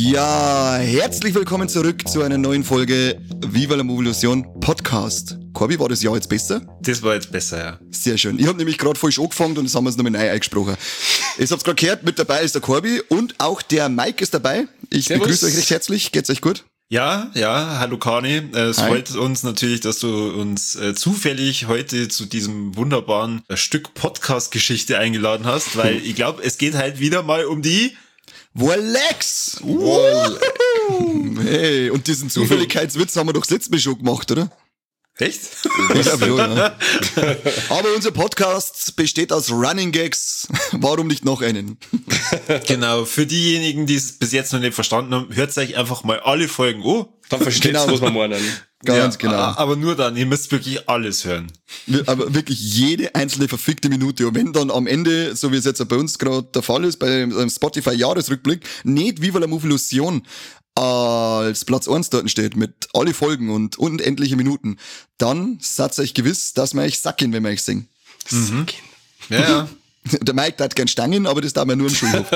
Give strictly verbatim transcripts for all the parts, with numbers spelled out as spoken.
Ja, herzlich willkommen zurück zu einer neuen Folge Viva la Movolution Podcast. Corby, war das Jahr jetzt besser? Das war jetzt besser, ja. Sehr schön. Ich habe nämlich gerade falsch angefangen und das haben wir uns nochmal neu eingesprochen. Ihr habt es gerade gehört, mit dabei ist der Corby und auch der Mike ist dabei. Ich Servus. Begrüße euch recht herzlich. Geht's euch gut? Ja, ja, hallo Kani. Es Hi. Freut uns natürlich, dass du uns äh, zufällig heute zu diesem wunderbaren äh, Stück Podcast-Geschichte eingeladen hast, weil ich glaube, es geht halt wieder mal um die Wolex! Wolex. Hey, und diesen Zufälligkeitswitz haben wir doch das letzte Mal schon gemacht, oder? Echt? Ich glaub schon, ja. Aber unser Podcast besteht aus Running Gags. Warum nicht noch einen? Genau, für diejenigen, die es bis jetzt noch nicht verstanden haben, hört euch einfach mal alle Folgen an. Dann versteht genau. was man meinen. Ganz ja, genau. Aber nur dann, ihr müsst wirklich alles hören. Aber wirklich jede einzelne verfickte Minute. Und wenn dann am Ende, so wie es jetzt bei uns gerade der Fall ist, bei einem Spotify-Jahresrückblick, nicht Viva la Movolution als Platz eins dort steht, mit alle Folgen und unendliche Minuten, dann seid euch gewiss, dass wir euch sacken, wenn wir euch singen. Mhm. Ja, ja. Der Mike darf gern Stangen, aber das darf man nur im Schulhof.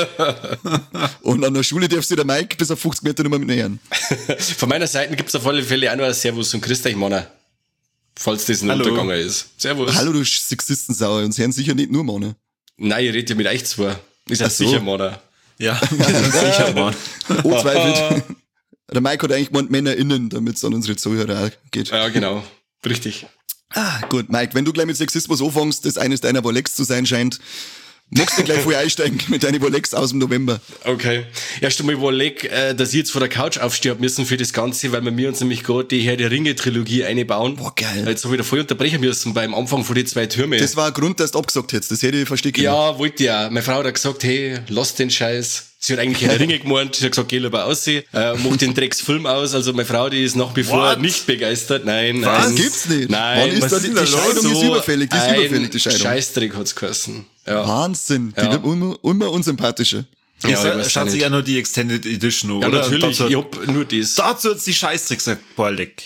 Und an der Schule darf sich der Mike bis auf fünfzig Meter nicht mehr mitnähern. Von meiner Seite gibt's auf alle Fälle auch noch ein Servus und grüß euch, Mann. Falls das ein Hallo. Unterganger ist. Servus. Hallo, du Sexistensauer. Uns hören sicher nicht nur Mann. Nein, ihr redet ja mit euch zwei. Ist ja so. Sicher, Mann. Ja, sicher, Mann. Oh, zweifelt. Der Mike hat eigentlich gemeint MännerInnen, damit es an unsere Zuhörer auch geht. Ja, genau. Richtig. Ah, gut, Mike, wenn du gleich mit Sexismus anfängst, das eines deiner Wolex zu sein scheint, magst du gleich voll einsteigen mit deinen Wolex aus dem November. Okay. Erst einmal Wolex, äh, dass ich jetzt von der Couch aufstehen müssen für das Ganze, weil wir uns nämlich gerade die Herr der Ringe-Trilogie einbauen. Boah, geil. Jetzt habe ich da voll unterbrechen müssen beim Anfang von den zwei Türmen. Das war ein Grund, dass du abgesagt hättest, das hätte ich verstehen können. Ja, wollte ich auch. Meine Frau hat gesagt, hey, lass den Scheiß. Sie hat eigentlich Herr der Ringe gemeint, sie hat gesagt, geh lieber aussehen, äh, macht den Drecksfilm aus, also meine Frau, die ist nach wie vor What? nicht begeistert, nein. Was? Nein. Gibt's nicht? Nein. Wann ist da die, die Scheidung so ist überfällig, die ist überfällig, die Scheidung. Scheißdreck hat's geheißen. Ja. Wahnsinn, die Ja. wird immer, immer unsympathischer. Ja, Ja, ja, schaut sich ja nur die Extended Edition an, Ja, oder? natürlich, Dazu, ich hab nur das. dazu hat's die Scheißdreck gesagt, boah, leck.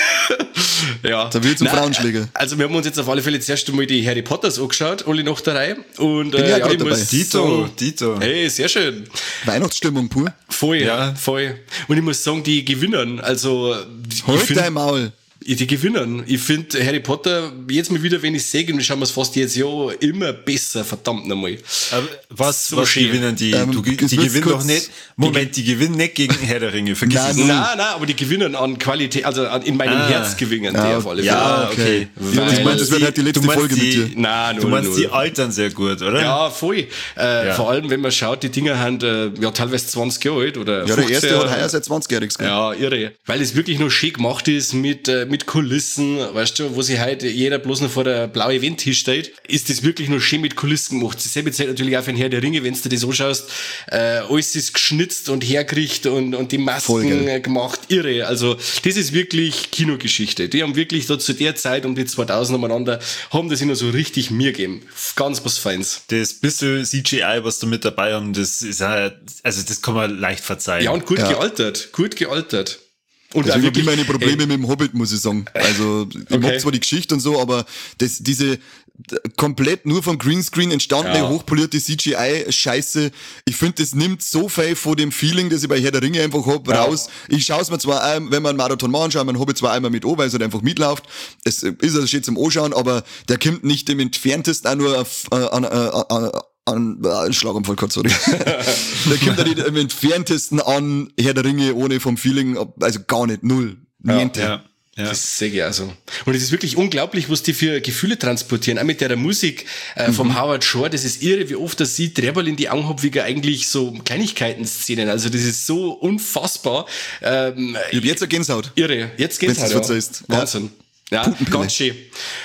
Ja. Da wird zum Nein, Frauenschläger. Also wir haben uns jetzt auf alle Fälle zuerst einmal die Harry Potters angeschaut, alle nach der Reihe. Und Bin äh, ja ja, grad ich dabei. muss Dito, sagen, Dito. hey, sehr schön. Weihnachtsstimmung pur. Voll, Ja. voll. Und ich muss sagen, die gewinnen. Also ich Halt find- dein Maul. Die gewinnen. Ich finde Harry Potter, jetzt mal wieder, wenn ich sehe, und schauen wir es fast jetzt Jahr immer besser, verdammt nochmal. Aber was, So was schön. gewinnen die? Ähm, du, die es wird gewinnen kurz- doch nicht. Moment, die gewinnen nicht gegen Herr der Ringe. Vergiss Nein, es. null. Nein, nein, aber die gewinnen an Qualität, also an, in meinem Ah. Herz gewinnen die Ja, auf alle Fälle. Ja, okay. Ich hab jetzt gemeint, das wird die- halt die letzte du meinst Folge mit die, dir. Nein, Du null, meinst, null. die altern sehr gut, oder? Ja, voll. Äh, Ja. Vor allem, wenn man schaut, die Dinger haben äh, ja teilweise zwanzig Jahre alt oder Ja, der erste fünfzehn. hat heuer seit zwanzigjähriges gemacht. Ja, irre. Weil es wirklich noch schön gemacht ist mit, äh, mit Kulissen, weißt du, wo sich halt jeder bloß noch vor der blauen Event steht, ist das wirklich noch schön mit Kulissen gemacht. Dasselbe zählt natürlich auch für den Herr der Ringe, wenn du dir das anschaust. Äh, alles ist geschnitzt und hergerichtet und, und die Voll Masken geil. äh, gemacht. Irre. Also, das ist wirklich Kinogeschichte. Die haben wirklich da zu der Zeit um die zweitausend umeinander, haben das ihnen so richtig mir gegeben. Ganz was Feins. Das bisschen C G I, was da mit dabei haben, das ist halt, also das kann man leicht verzeihen. Ja, und gut Ja. gealtert. Gut gealtert. Und Also auch ich habe wirklich- immer meine Probleme ey, mit dem Hobbit, muss ich sagen. Also ich Okay. mag zwar die Geschichte und so, aber das, diese d- komplett nur vom Greenscreen entstandene, Ja. hochpolierte C G I-Scheiße, ich finde, das nimmt so viel von dem Feeling, das ich bei Herr der Ringe einfach hab, Ja. raus. Ich schaue es mir zwar, ein, wenn wir einen Marathon machen, schaue ich mir Hobbit zwar einmal mit an, weil es halt einfach mitläuft. Es ist also schön zum Anschauen, aber der kommt nicht im entferntesten auch nur auf, äh, an, äh, an, an, äh, Schlaganfall gehabt, sorry. Der kommt ja nicht im entferntesten an Herr der Ringe ohne vom Feeling, also gar nicht, null. Niente. Ja, ja. Das sehe ich auch so. Und es ist wirklich unglaublich, was die für Gefühle transportieren. Auch mit der Musik äh, vom Mhm. Howard Shore, das ist irre, wie oft das sieht, Treberl in die Augen hat, wie eigentlich so Kleinigkeiten-Szenen. Also das ist so unfassbar. Ähm, Ich hab jetzt eine Gänsehaut. irre. Jetzt geht's Wenn's halt. das verzeiht. Ja. Ja. Wahnsinn. Ja, Putenpille. ganz schön.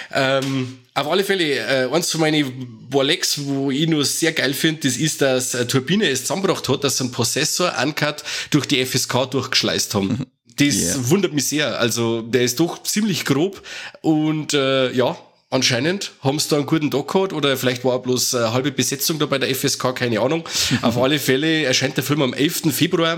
Ähm, auf alle Fälle, äh, eins von meinen Wolex, wo ich nur sehr geil finde, das ist, dass äh, Turbine es zusammengebracht hat, dass sie einen Prozessor Uncut durch die F S K durchgeschleißt haben. Das Yeah. wundert mich sehr. Also, der ist doch ziemlich grob und äh, ja, anscheinend haben sie da einen guten Tag gehabt oder vielleicht war auch bloß eine halbe Besetzung da bei der F S K, keine Ahnung. Auf alle Fälle erscheint der Film am elften Februar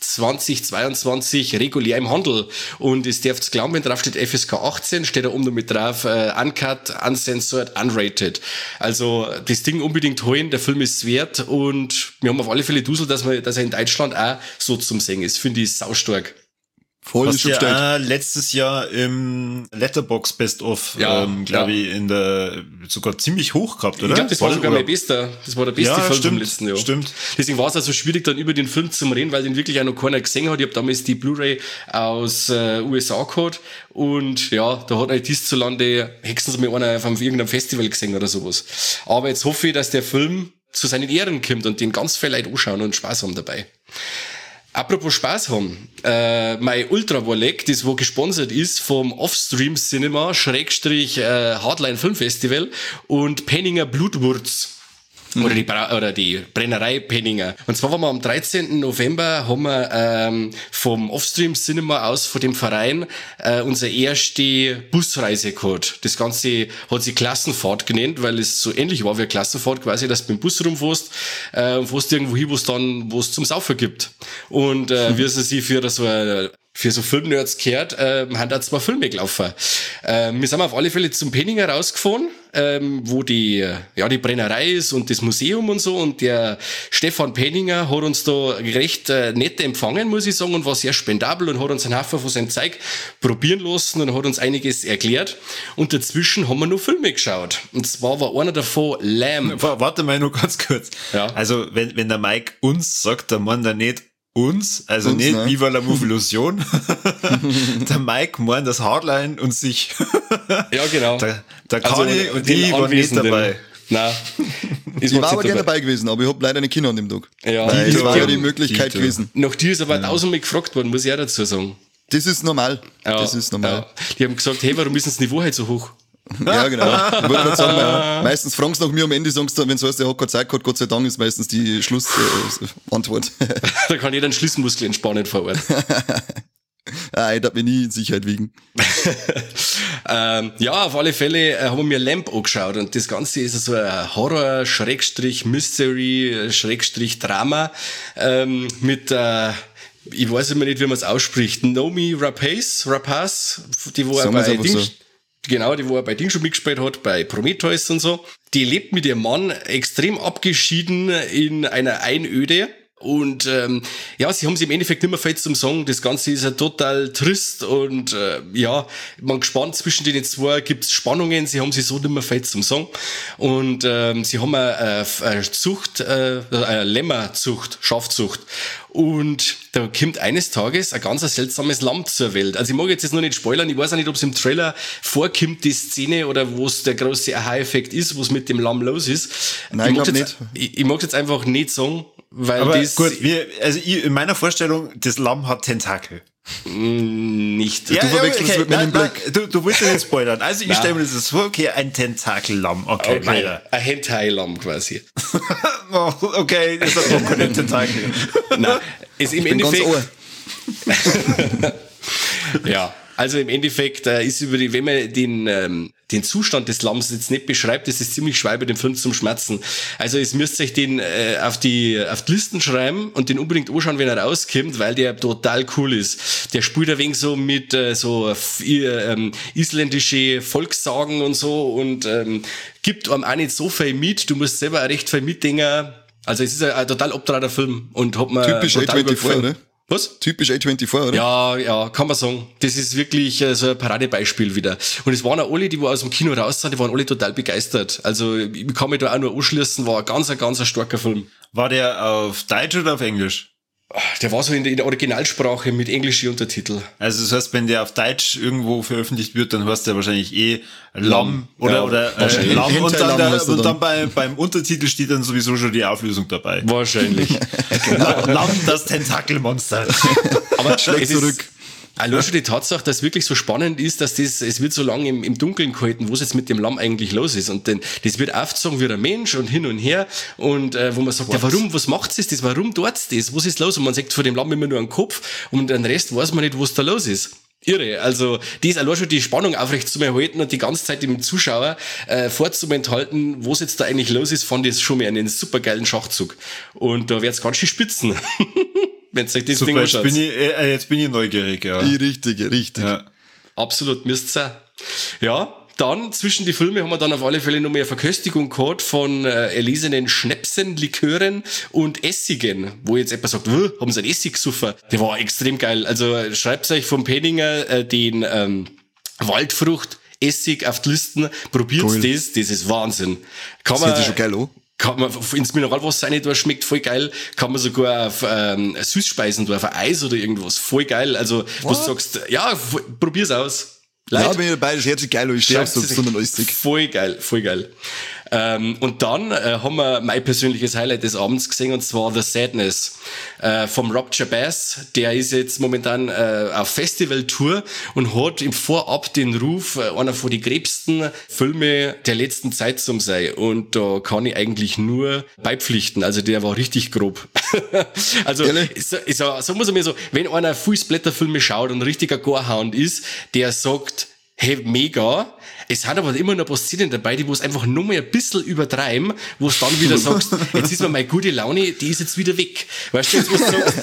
zweitausendzweiundzwanzig regulär im Handel. Und es darf glauben, wenn drauf steht F S K achtzehn, steht da oben noch mit drauf, äh, uncut, uncensored, unrated. Also das Ding unbedingt holen, der Film ist es wert und wir haben auf alle Fälle Dusel, dass, man, dass er in Deutschland auch so zum Singen ist. Finde ich saustark. Voll Hast schon ja bestellt. auch letztes Jahr im Letterbox Best of, Ja, ähm, glaube ja. ich, in der sogar ziemlich hoch gehabt, oder? Ich glaube, das war Voll, sogar oder? mein bester. Das war der beste Ja, Film stimmt, vom letzten Jahr. stimmt. Deswegen war es also schwierig, dann über den Film zu reden, weil den wirklich auch noch keiner gesehen hat. Ich habe damals die Blu-ray aus äh, U S A gehabt und ja, da hat halt hierzulande höchstens mal einer auf irgendeinem Festival gesehen oder sowas. Aber jetzt hoffe ich, dass der Film zu seinen Ehren kommt und den ganz viele Leute anschauen und Spaß haben dabei. Apropos Spaß haben, äh, mein Ultravolek, das wo gesponsert ist vom Offstream Cinema, Schrägstrich äh, Hardline Film Festival und Penninger Blutwurz. Mhm. Oder die Bra- oder die Brennerei Penninger. Und zwar waren wir am dreizehnten November, haben wir ähm, vom Offstream Cinema aus, von dem Verein, äh, unsere erste Busreise gehabt. Das Ganze hat sich Klassenfahrt genannt, weil es so ähnlich war wie eine Klassenfahrt, quasi, dass du mit dem Bus rumfährst äh, und fährst irgendwo hin, wo es dann, wo es zum Saufen gibt. Und äh, mhm. wie sie sich für so eine für so Filmnerds gehört, äh, haben da zwei Filme gelaufen. Äh, wir sind auf alle Fälle zum Penninger rausgefahren, ähm, wo die, ja, die Brennerei ist und das Museum und so. Und der Stefan Penninger hat uns da recht äh, nett empfangen, muss ich sagen, und war sehr spendabel und hat uns einen Haufen von seinem Zeug probieren lassen und hat uns einiges erklärt. Und dazwischen haben wir noch Filme geschaut. Und zwar war einer davon Lamb. Warte mal nur ganz kurz. Ja. Also, wenn, wenn der Mike uns sagt, dann meint er nicht uns, also uns, nicht ne? Viva la Movilusion. Der Mike meint das Hardline und sich. Ja, genau. Der, der Also, Conny und den die waren nicht Anwesenden. dabei. Nein. Ich war aber gerne dabei gewesen, aber ich hab leider nicht Kinder an dem Tag. Ja. Weil Dito. es war ja die Möglichkeit Dito. gewesen. Nach dir ist aber tausendmal gefragt worden, muss ich auch dazu sagen. Das ist normal. Ja, das ist normal. Ja. Die haben gesagt, hey, warum ist denn das Niveau halt so hoch? Ja, genau. Ich wollte gerade sagen, ja, meistens fragst du nach mir am Ende, sagst du, wenn du heißt, der hat keine Zeit gehabt, Gott sei Dank, ist meistens die Schlussantwort. Äh, Da kann jeder einen Schlüsselmuskel entspannen vor Ort. ah, ich darf mich nie in Sicherheit wiegen. ähm, ja, auf alle Fälle äh, haben wir mir Lamp angeschaut und das Ganze ist so ein Horror, Schrägstrich, Mystery, Schrägstrich, Drama ähm, mit äh, ich weiß immer nicht, wie man es ausspricht. Naomi Rapace, Rapaz, die wo er Sagen wir's bei einfach Ding, so. genau, die wo er bei Ding schon mitgespielt hat, bei Prometheus und so. Die lebt mit ihrem Mann extrem abgeschieden in einer Einöde. Und ähm, ja, sie haben sich im Endeffekt nicht mehr viel zum Sagen. Das Ganze ist ja total trist und äh, ja, man gespannt zwischen den zwei gibt's Spannungen. Sie haben sich so nicht mehr viel zum Sagen. Und ähm, sie haben eine, eine Zucht, äh, eine Lämmerzucht, Schafzucht. Und da kommt eines Tages ein ganz seltsames Lamm zur Welt. Also ich mag jetzt das noch nicht spoilern. Ich weiß auch nicht, ob es im Trailer vorkommt, die Szene, oder wo es der große Aha-Effekt ist, was mit dem Lamm los ist. Nein, ich mag's glaub jetzt, Ich, ich mag es jetzt einfach nicht sagen, weil Aber das gut, wir, also ich, in meiner Vorstellung, das Lamm hat Tentakel. nicht. Du verwechselst es mit nein, meinem nein, du, du willst ja nicht spoilern. Also ich Nein. stelle mir das vor, okay, ein Tentakellamm. Okay, Okay, weiter. ein Hentai-Lamm quasi. Oh, okay, das hat noch keine Tentakel. Nein, ist im Ich bin ganz Endeffekt, ohr. ja, also im Endeffekt äh, ist über die, wenn man den, ähm, den Zustand des Lamms jetzt nicht beschreibt, das ist ziemlich schwer bei dem Film zum Schmerzen. Also es müsst euch den äh, auf die auf die Listen schreiben und den unbedingt anschauen, wenn er rauskommt, weil der total cool ist. Der spielt ein wenig so mit äh, so äh, ähm, isländische Volkssagen und so und ähm, gibt einem auch nicht so viel mit. Du musst selber auch recht viel mitdenken. Also es ist ein, ein total obtrader Film und hat mir Typisch A total gut vierundzwanzig, gefallen. oder? Was? Typisch A vierundzwanzig, oder? Ja, ja, kann man sagen. Das ist wirklich äh, so ein Paradebeispiel wieder. Und es waren auch alle, die wo aus dem Kino raus sind, die waren alle total begeistert. Also ich kann mich da auch nur anschließen, war ein ganz, ein ganz ein starker Film. War der auf Deutsch oder auf Englisch? Der war so in der, in der Originalsprache mit englischen Untertitel. Also das heißt, wenn der auf Deutsch irgendwo veröffentlicht wird, dann heißt der wahrscheinlich eh Lamm oder, Ja, oder äh, wahrscheinlich. Lamm und Hentai-Lamm dann, der, heißt er und dann. dann bei, beim Untertitel steht dann sowieso schon die Auflösung dabei. Wahrscheinlich. Lamm, das Tentakelmonster. Aber Schlägt es zurück. Ist, allein schon die Tatsache, dass wirklich so spannend ist, dass das, es wird so lange im, im Dunkeln gehalten, was jetzt mit dem Lamm eigentlich los ist. Und dann, das wird aufgezogen wie ein Mensch und hin und her. Und äh, wo man sagt, ja, warum, was macht es das? Warum tut's das? Was ist los? Und man sagt vor dem Lamm immer nur einen Kopf und den Rest weiß man nicht, was da los ist. Irre. Also, das allein schon die Spannung aufrecht zu erhalten und die ganze Zeit dem Zuschauer äh, vorzuenthalten, was jetzt da eigentlich los ist, fand ich schon mal einen supergeilen Schachzug. Und da wird's ganz schön spitzen. wenn ihr euch das Super, Ding jetzt anschaut. bin, ich, äh, jetzt bin ich neugierig, ja. Die richtige, richtig. ja. Absolut, müsst's sein. Ja, dann zwischen die Filme haben wir dann auf alle Fälle noch mehr Verköstigung gehabt von äh, erlesenen Schnäpsen, Likören und Essigen, wo jetzt jemand sagt, "Wuh, haben sie einen Essig gesoffen?" Der war extrem geil. Also schreibt euch vom Penninger äh, den ähm, Waldfrucht Essig auf die Listen, probiert Cool. das, das ist Wahnsinn. Kann Das man, hört sich schon geil an. kann man ins Mineralwasser rein, da schmeckt voll geil. Kann man sogar auf ähm, Süßspeisen, da auf ein Eis oder irgendwas, voll geil. Also, wo du sagst, ja, f- probier's aus. Ja, Leute, bin ich dabei, das hört sich geil an. Ich stehe auf so schreibt's so einen sich- Eistig. voll geil, voll geil. Ähm, und dann äh, haben wir mein persönliches Highlight des Abends gesehen, und zwar The Sadness äh, vom Rob Jabaz. Der ist jetzt momentan äh, auf Festivaltour und hat im Vorab den Ruf, äh, einer von den gröbsten Filme der letzten Zeit zu sein. Und da kann ich eigentlich nur beipflichten. Also der war richtig grob. Also Ehrlich? so, so, so muss ich mir so, wenn einer viel Splatterfilme schaut und ein richtiger Gorehound ist, der sagt, hey, mega. Es hat aber immer noch ein paar Szenen dabei, die wo es einfach nur mal ein bisschen übertreiben, wo es dann wieder sagst, jetzt ist mir meine gute Laune, die ist jetzt wieder weg. Weißt du, jetzt, wo du sagst,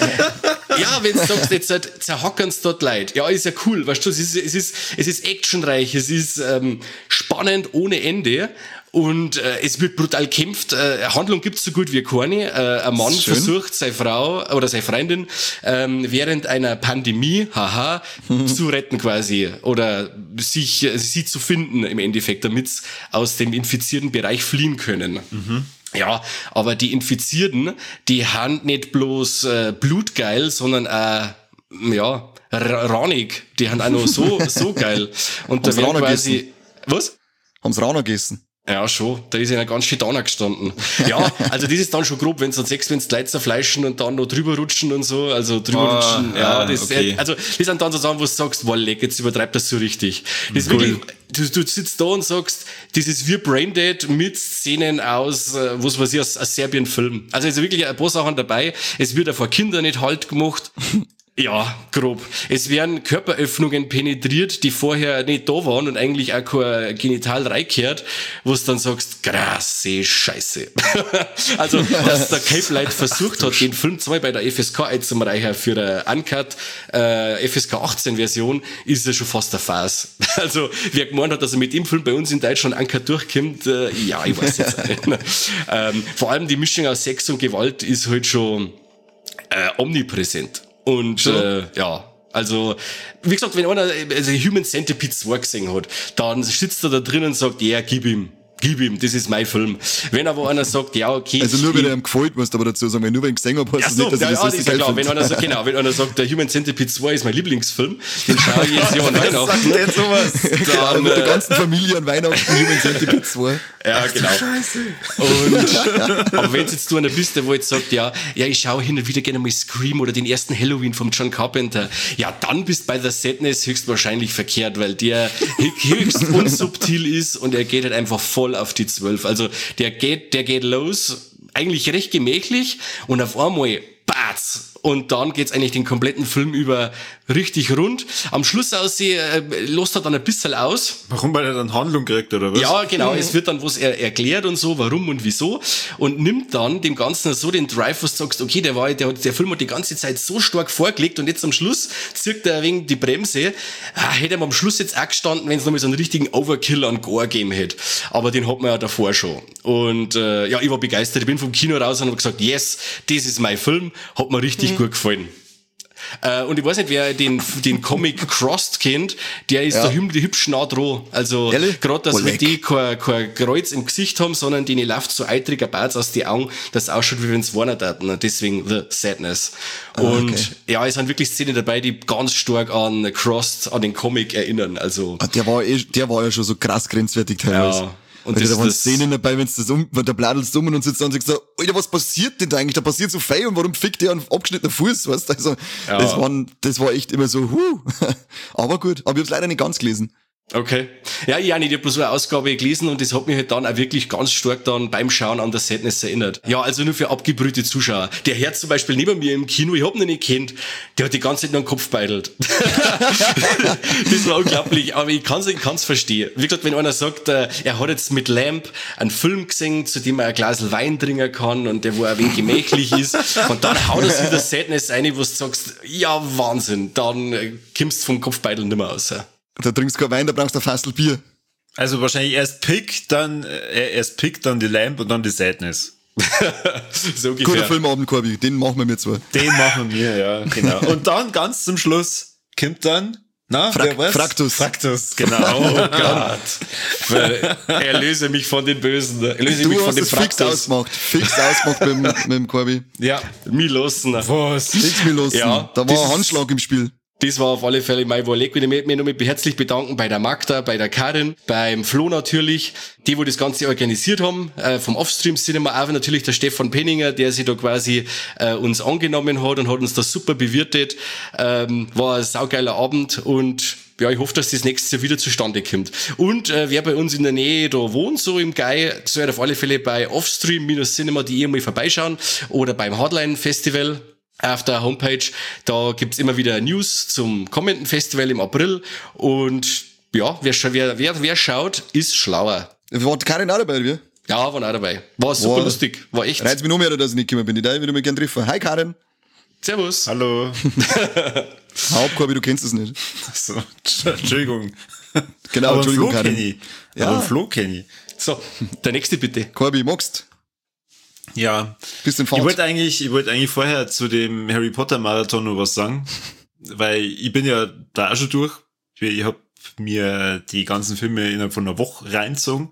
ja, wenn du sagst, jetzt halt, zerhackern es dort Leute. Ja, ist ja cool, weißt du, es ist, es ist, es ist actionreich, es ist ähm, spannend ohne Ende. Und äh, es wird brutal kämpft. Äh, Handlung gibt's so gut wie keine. Äh, ein Mann Schön. versucht, seine Frau oder seine Freundin ähm, während einer Pandemie, haha, zu retten quasi. Oder sich äh, sie zu finden im Endeffekt, damit aus dem infizierten Bereich fliehen können. Mhm. Ja, aber die Infizierten, die haben nicht bloß äh, blutgeil, sondern auch, ja, r- ranig. Die haben auch noch so, so geil. Und da Haben's werden Rana quasi... Was? Haben sie Rana gegessen? Ja, schon. Da ist ja ganz schön da gestanden. Ja, also das ist dann schon grob, wenn du dann sechs, wenn die Leute zerfleischen und dann noch drüber rutschen und so, also drüber Ah, rutschen. Ja, ah, das, okay. also, das sind dann so Sachen, wo du sagst, wow, leck, jetzt übertreibt das so richtig. Das ist Cool. wirklich, du, du sitzt da und sagst, das ist wie Braindead mit Szenen aus, äh, was weiß ich, aus, aus Serbien-Film. Also, es ist wirklich ein paar Sachen dabei. Es wird auch vor Kindern nicht halt gemacht. Ja, grob. Es werden Körperöffnungen penetriert, die vorher nicht da waren und eigentlich auch kein Genital reingehört, wo du dann sagst, krasse Scheiße. Also, dass der Cape Light versucht hat, den Film zwei bei der F S K einzureichen für eine Uncut äh, F S K achtzehn Version, ist ja schon fast eine Farce. Also, wer gemeint hat, dass er mit dem Film bei uns in Deutschland Uncut durchkommt, äh, ja, ich weiß jetzt auch nicht. ähm, vor allem die Mischung aus Sex und Gewalt ist halt schon äh, omnipräsent. Und äh, ja, also, wie gesagt, wenn einer also Human Centipede zwei gesehen hat, dann sitzt er da drin und sagt, ja, gib ihm, gib ihm, das ist mein Film. Wenn aber einer sagt, ja, okay. Also nur, wenn ich, er ihm gefällt, musst du aber dazu sagen, wenn nur wenn ich gesehen habe, heißt ja, das so, nicht, dass ja, ich ja, das das richtig ist ja geil klar. Wenn finde. einer sagt, genau, wenn einer sagt, der Human Centipede zwei ist mein Lieblingsfilm, den schaue ich jetzt Jahr an Weihnachten. Sagt der sowas? Genau, Dann, mit der äh, ganzen Familie an Weihnachten Human Centipede zwei. Ja, genau. Und, aber wenn jetzt du einer bist, der wo jetzt sagt, ja, ja, ich schaue hin und wieder gerne mal Scream oder den ersten Halloween vom John Carpenter, ja, dann bist bei The Sadness höchstwahrscheinlich verkehrt, weil der höchst unsubtil ist und er geht halt einfach voll auf die zwölf. Also, der geht, der geht los, eigentlich recht gemächlich und auf einmal, batz! Und dann geht's eigentlich den kompletten Film über richtig rund. Am Schluss aus, äh, lässt er dann ein bisschen aus. Warum, weil er dann Handlung kriegt, oder was? Ja, genau. Es wird dann was er erklärt und so, warum und wieso. Und nimmt dann dem Ganzen so den Drive, wo du sagst, okay, der war, der, der Film hat die ganze Zeit so stark vorgelegt und jetzt am Schluss zirkt er wegen die Bremse. Ah, hätte er am Schluss jetzt auch gestanden, wenn es nochmal so einen richtigen Overkill an Gore gegeben hätte. Aber den hat man ja davor schon. Und äh, ja, ich war begeistert. Ich bin vom Kino raus und habe gesagt, yes, das ist mein Film. Hat mir richtig mhm. gut gefallen. Äh, und ich weiß nicht, wer den, den Comic Crossed kennt, der ist Ja. da hüb- hübsch nah dran. Also, Ehrlich? gerade, dass Oh, wir leck. die kein, kein Kreuz im Gesicht haben, sondern denen läuft so eitriger Bart aus die Augen, dass es ausschaut, wie wenn es warnen taten. Deswegen The Sadness. Und okay. ja, es sind wirklich Szenen dabei, die ganz stark an Crossed, an den Comic erinnern. Also, Ah, Der war, eh, der war ja schon so krass grenzwertig teilweise. Ja. Und Und das- da waren das- Szenen dabei, wenn das um, wenn der bladelst um und sitzt da und sagt so, Alter, was passiert denn da eigentlich? Da passiert so viel und warum fickt der einen abgeschnittenen Fuß, weißt du? Also, Ja. das waren, das war echt immer so, huh. Aber gut, aber ich hab's leider nicht ganz gelesen. Okay. Ja, ich auch nicht. Ich habe bloß so eine Ausgabe gelesen und das hat mich halt dann auch wirklich ganz stark dann beim Schauen an das Sadness erinnert. Ja, also nur für abgebrühte Zuschauer. Der Herz zum Beispiel neben mir im Kino, ich hab ihn noch nicht kennt, der hat die ganze Zeit noch den Kopf beidelt. Das war unglaublich, aber ich kann's, ich kann's verstehen. Wie gesagt, wenn einer sagt, er hat jetzt mit Lamp einen Film gesehen, zu dem er ein Glas Wein trinken kann und der wo ein wenig gemächlich ist und dann haut er wieder Sadness rein, wo du sagst, ja Wahnsinn, dann äh, kommst du vom Kopfbeidel nicht mehr raus. Da trinkst du kein Wein, da brauchst du ein Fassel Bier. Also wahrscheinlich erst Pick, dann äh, erst Pick, dann die Lamp und dann die Sadness. So ungefähr. Guter Filmabend, Corby, den machen wir mir zwar. Den machen wir, ja, genau. Und dann ganz zum Schluss kommt dann, na, Fra- wer war's? Fraktus. Fraktus, genau. Oh Gott. Erlöse mich von den Bösen. Erlöse Du mich von hast dem es fix Fraktus. ausgemacht. Fix ausgemacht mit, dem- mit dem Corby. Ja. Mich lassen. Was? Nichts mehr los. Ja, da das war ein ist- Handschlag im Spiel. Das war auf alle Fälle mein Überleg. Ich möchte mich nochmal herzlich bedanken bei der Magda, bei der Karin, beim Flo natürlich, die, wo das Ganze organisiert haben, äh, vom Offstream Cinema, auch natürlich der Stefan Penninger, der sich da quasi äh, uns angenommen hat und hat uns da super bewirtet. Ähm, war ein saugeiler Abend und ja, ich hoffe, dass das nächstes Jahr wieder zustande kommt. Und äh, wer bei uns in der Nähe da wohnt, so im Gai, soll auf alle Fälle bei offstream cinema punkt de mal vorbeischauen oder beim Hardline Festival auf der Homepage. Da gibt's immer wieder News zum kommenden Festival im April. Und ja, wer, scha- wer, wer, wer schaut, ist schlauer. War Karin auch dabei, wir? Ja, waren auch dabei. War super War- lustig. War echt. Reizt mich noch mehr, dass ich nicht gekommen bin. Ich würde mich gerne treffen. Hi Karin. Servus. Hallo. Haupt, Corby, du kennst es nicht. So, Entschuldigung. Genau, Aber Entschuldigung, Flo Karin. kenn ich. Ja. Aber Flo kenn ich. So, der nächste bitte. Corby, magst Ja. Bisschen Ich Fahrt. wollte eigentlich, ich wollte eigentlich vorher zu dem Harry Potter Marathon noch was sagen, weil ich bin ja da auch schon durch. Ich, ich habe mir die ganzen Filme innerhalb von einer Woche reingezogen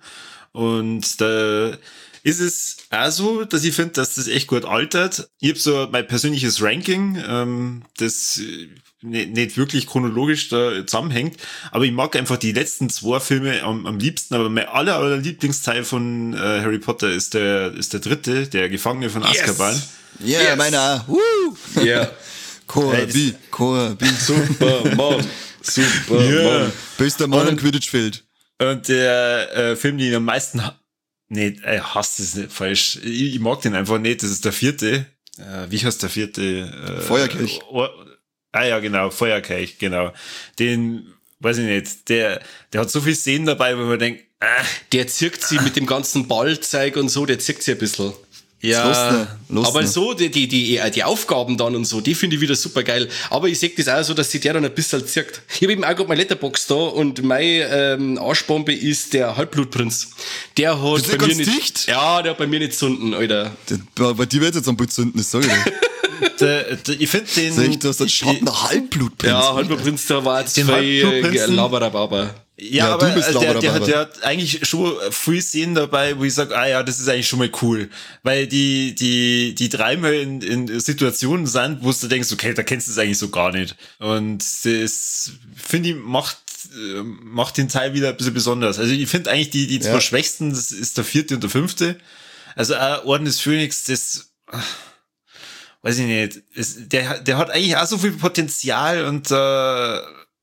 und da ist es auch so, dass ich finde, dass das echt gut altert. Ich habe so mein persönliches Ranking, ähm, das äh, nicht, nicht wirklich chronologisch da zusammenhängt, aber ich mag einfach die letzten zwei Filme am, am liebsten, aber mein aller, aller Lieblingsteil von äh, Harry Potter ist der, ist der dritte, der Gefangene von Yes. Azkaban. Ja, yeah, Yes. meiner auch. Woo. Ja. Corby, Corby. Superman. Superman. Ja. Bester Mann Und- am Quidditch-Feld. Und der äh, Film, den ich am meisten ha nee, äh, hasst es nicht falsch. Ich, ich mag den einfach nicht. Das ist der vierte. Äh, wie heißt der vierte? Äh, Feuerkelch. Or ah ja, genau, Feuerkelch, genau. Den, weiß ich nicht, der, der hat so viel Szenen dabei, wo man denkt, äh, Der zirkt sie mit dem ganzen Ballzeug und so, der zirkt sie ein bisschen. Lustig, lustig. Aber so, die, die, die, die Aufgaben dann und so, die finde ich wieder super geil. Aber ich sehe das auch so, dass sich der dann ein bisschen zirkt. Ich habe eben auch gerade meine Letterbox da und meine ähm, Arschbombe ist der Halbblutprinz. Der hat Ist der bei mir ganz nicht. dicht? Ja, der hat bei mir nicht zünden, Alter. Bei, bei dir wird jetzt am Blut zünden, das sag ich dir. der, der, ich finde den. Sag ich, du hast einen ich- Schatten Halbblutprinz. Ja, Halbblutprinz, da war jetzt Den zwei Halbblutprinzen? Laberababa. Ja, Ja, aber du bist also der, Laura der, hat, dabei. der hat eigentlich schon viel Szenen dabei, wo ich sage, ah ja, das ist eigentlich schon mal cool. Weil die, die, die dreimal in, in Situationen sind, wo du denkst, okay, da kennst du es eigentlich so gar nicht. Und das, finde ich, macht, äh, macht den Teil wieder ein bisschen besonders. Also ich finde eigentlich die, die zwei Ja. schwächsten, das ist der vierte und der fünfte. Also auch Orden des Phönix, das, ach, weiß ich nicht, es, der, der hat eigentlich auch so viel Potenzial und äh,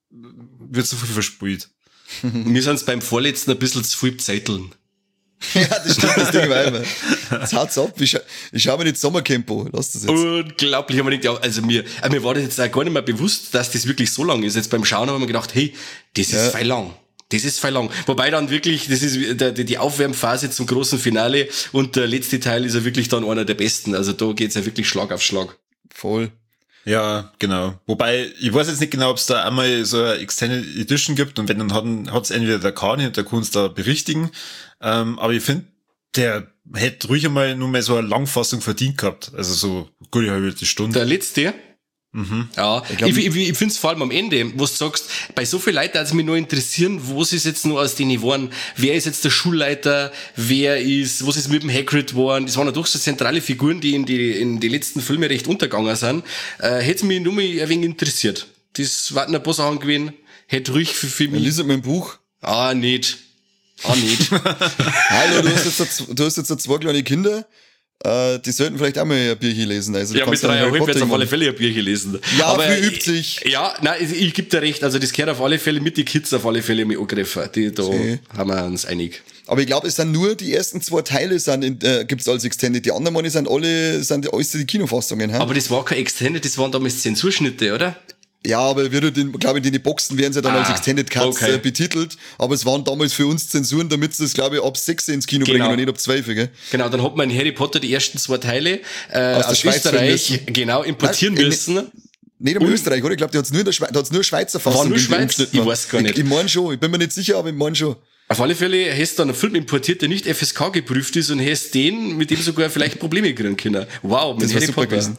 wird so viel versprüht. Mir sind's beim vorletzten ein bisschen zu viel Zetteln. Ja, das stimmt, das Ding war immer. Jetzt haut's ab. Ich, scha ich schau mir nicht Sommercampo. Lass das jetzt. Unglaublich, haben wir nicht, also mir, äh, mir war das jetzt auch gar nicht mehr bewusst, dass das wirklich so lang ist. Jetzt beim Schauen haben wir gedacht, hey, das ist Ja. voll lang. Das ist voll lang. Wobei dann wirklich, das ist der, die Aufwärmphase zum großen Finale und der letzte Teil ist ja wirklich dann einer der besten. Also da geht's ja wirklich Schlag auf Schlag. Voll. Ja, genau. Wobei, ich weiß jetzt nicht genau, ob es da einmal so eine Extended Edition gibt und wenn, dann hat es entweder der Kani und der kann uns da berichtigen. Ähm, aber ich finde, der hätte ruhig einmal nur mal so eine Langfassung verdient gehabt. Also so gute halbe Stunde. Der letzte, Mhm. ja, Ich ich, glaub- ich, ich, ich finde es vor allem am Ende, wo du sagst, bei so vielen Leuten, also mich nur interessieren, was ist jetzt nur aus denen geworden, wer ist jetzt der Schulleiter, wer ist, was ist mit dem Hagrid geworden, das waren ja doch so zentrale Figuren, die in die, in die letzten Filme recht untergegangen sind, äh, hätte mich nur mal ein wenig interessiert. Das waren ein paar Sachen gewesen, hätte ruhig für, für Ja, mich, lies mein Buch. ah, nicht, ah, nicht. Hallo, du hast jetzt, da- du hast jetzt da zwei kleine Kinder. äh, die sollten vielleicht auch mal ein Bierchen lesen. Also, ja, mit drei Jahren wird auf alle Fälle ein Bierchen lesen. Ja, aber wie übt sich? Ja, nein, ich, ich gebe dir recht, also das gehört auf alle Fälle mit die Kids auf alle Fälle mit angegriffen. Die, da See. haben wir uns einig. Aber ich glaube, es sind nur die ersten zwei Teile sind in, äh, gibt's als Extended. Die anderen Male sind alle, sind alles die Kinofassungen. He? Aber das war kein Extended, das waren damals Zensurschnitte, oder? Ja, aber wir, glaube ich, in den Boxen werden sie dann Ah, als Extended Cuts okay. äh, betitelt. Aber es waren damals für uns Zensuren, damit sie es, glaube ich, ab sechs ins Kino Genau. bringen und nicht ab zwölf, gell? Genau, dann hat man in Harry Potter die ersten zwei Teile äh, Aus aus, der Schweiz Österreich müssen. genau importieren Nein, in- müssen. Nicht einmal Österreich, oder? Ich glaube, da hat's nur in der Schweiz, da hat's nur Schweizer War Fassung. nur in- Schweiz? umgeschnitten. Ich weiß gar nicht. Ich, ich meine schon, ich bin mir nicht sicher, aber ich meine schon. Auf alle Fälle hast du dann einen Film importiert, der nicht F S K geprüft ist und hast den, mit dem sogar vielleicht Probleme kriegen können. Wow, mit Das wär Harry super Potter. gewesen.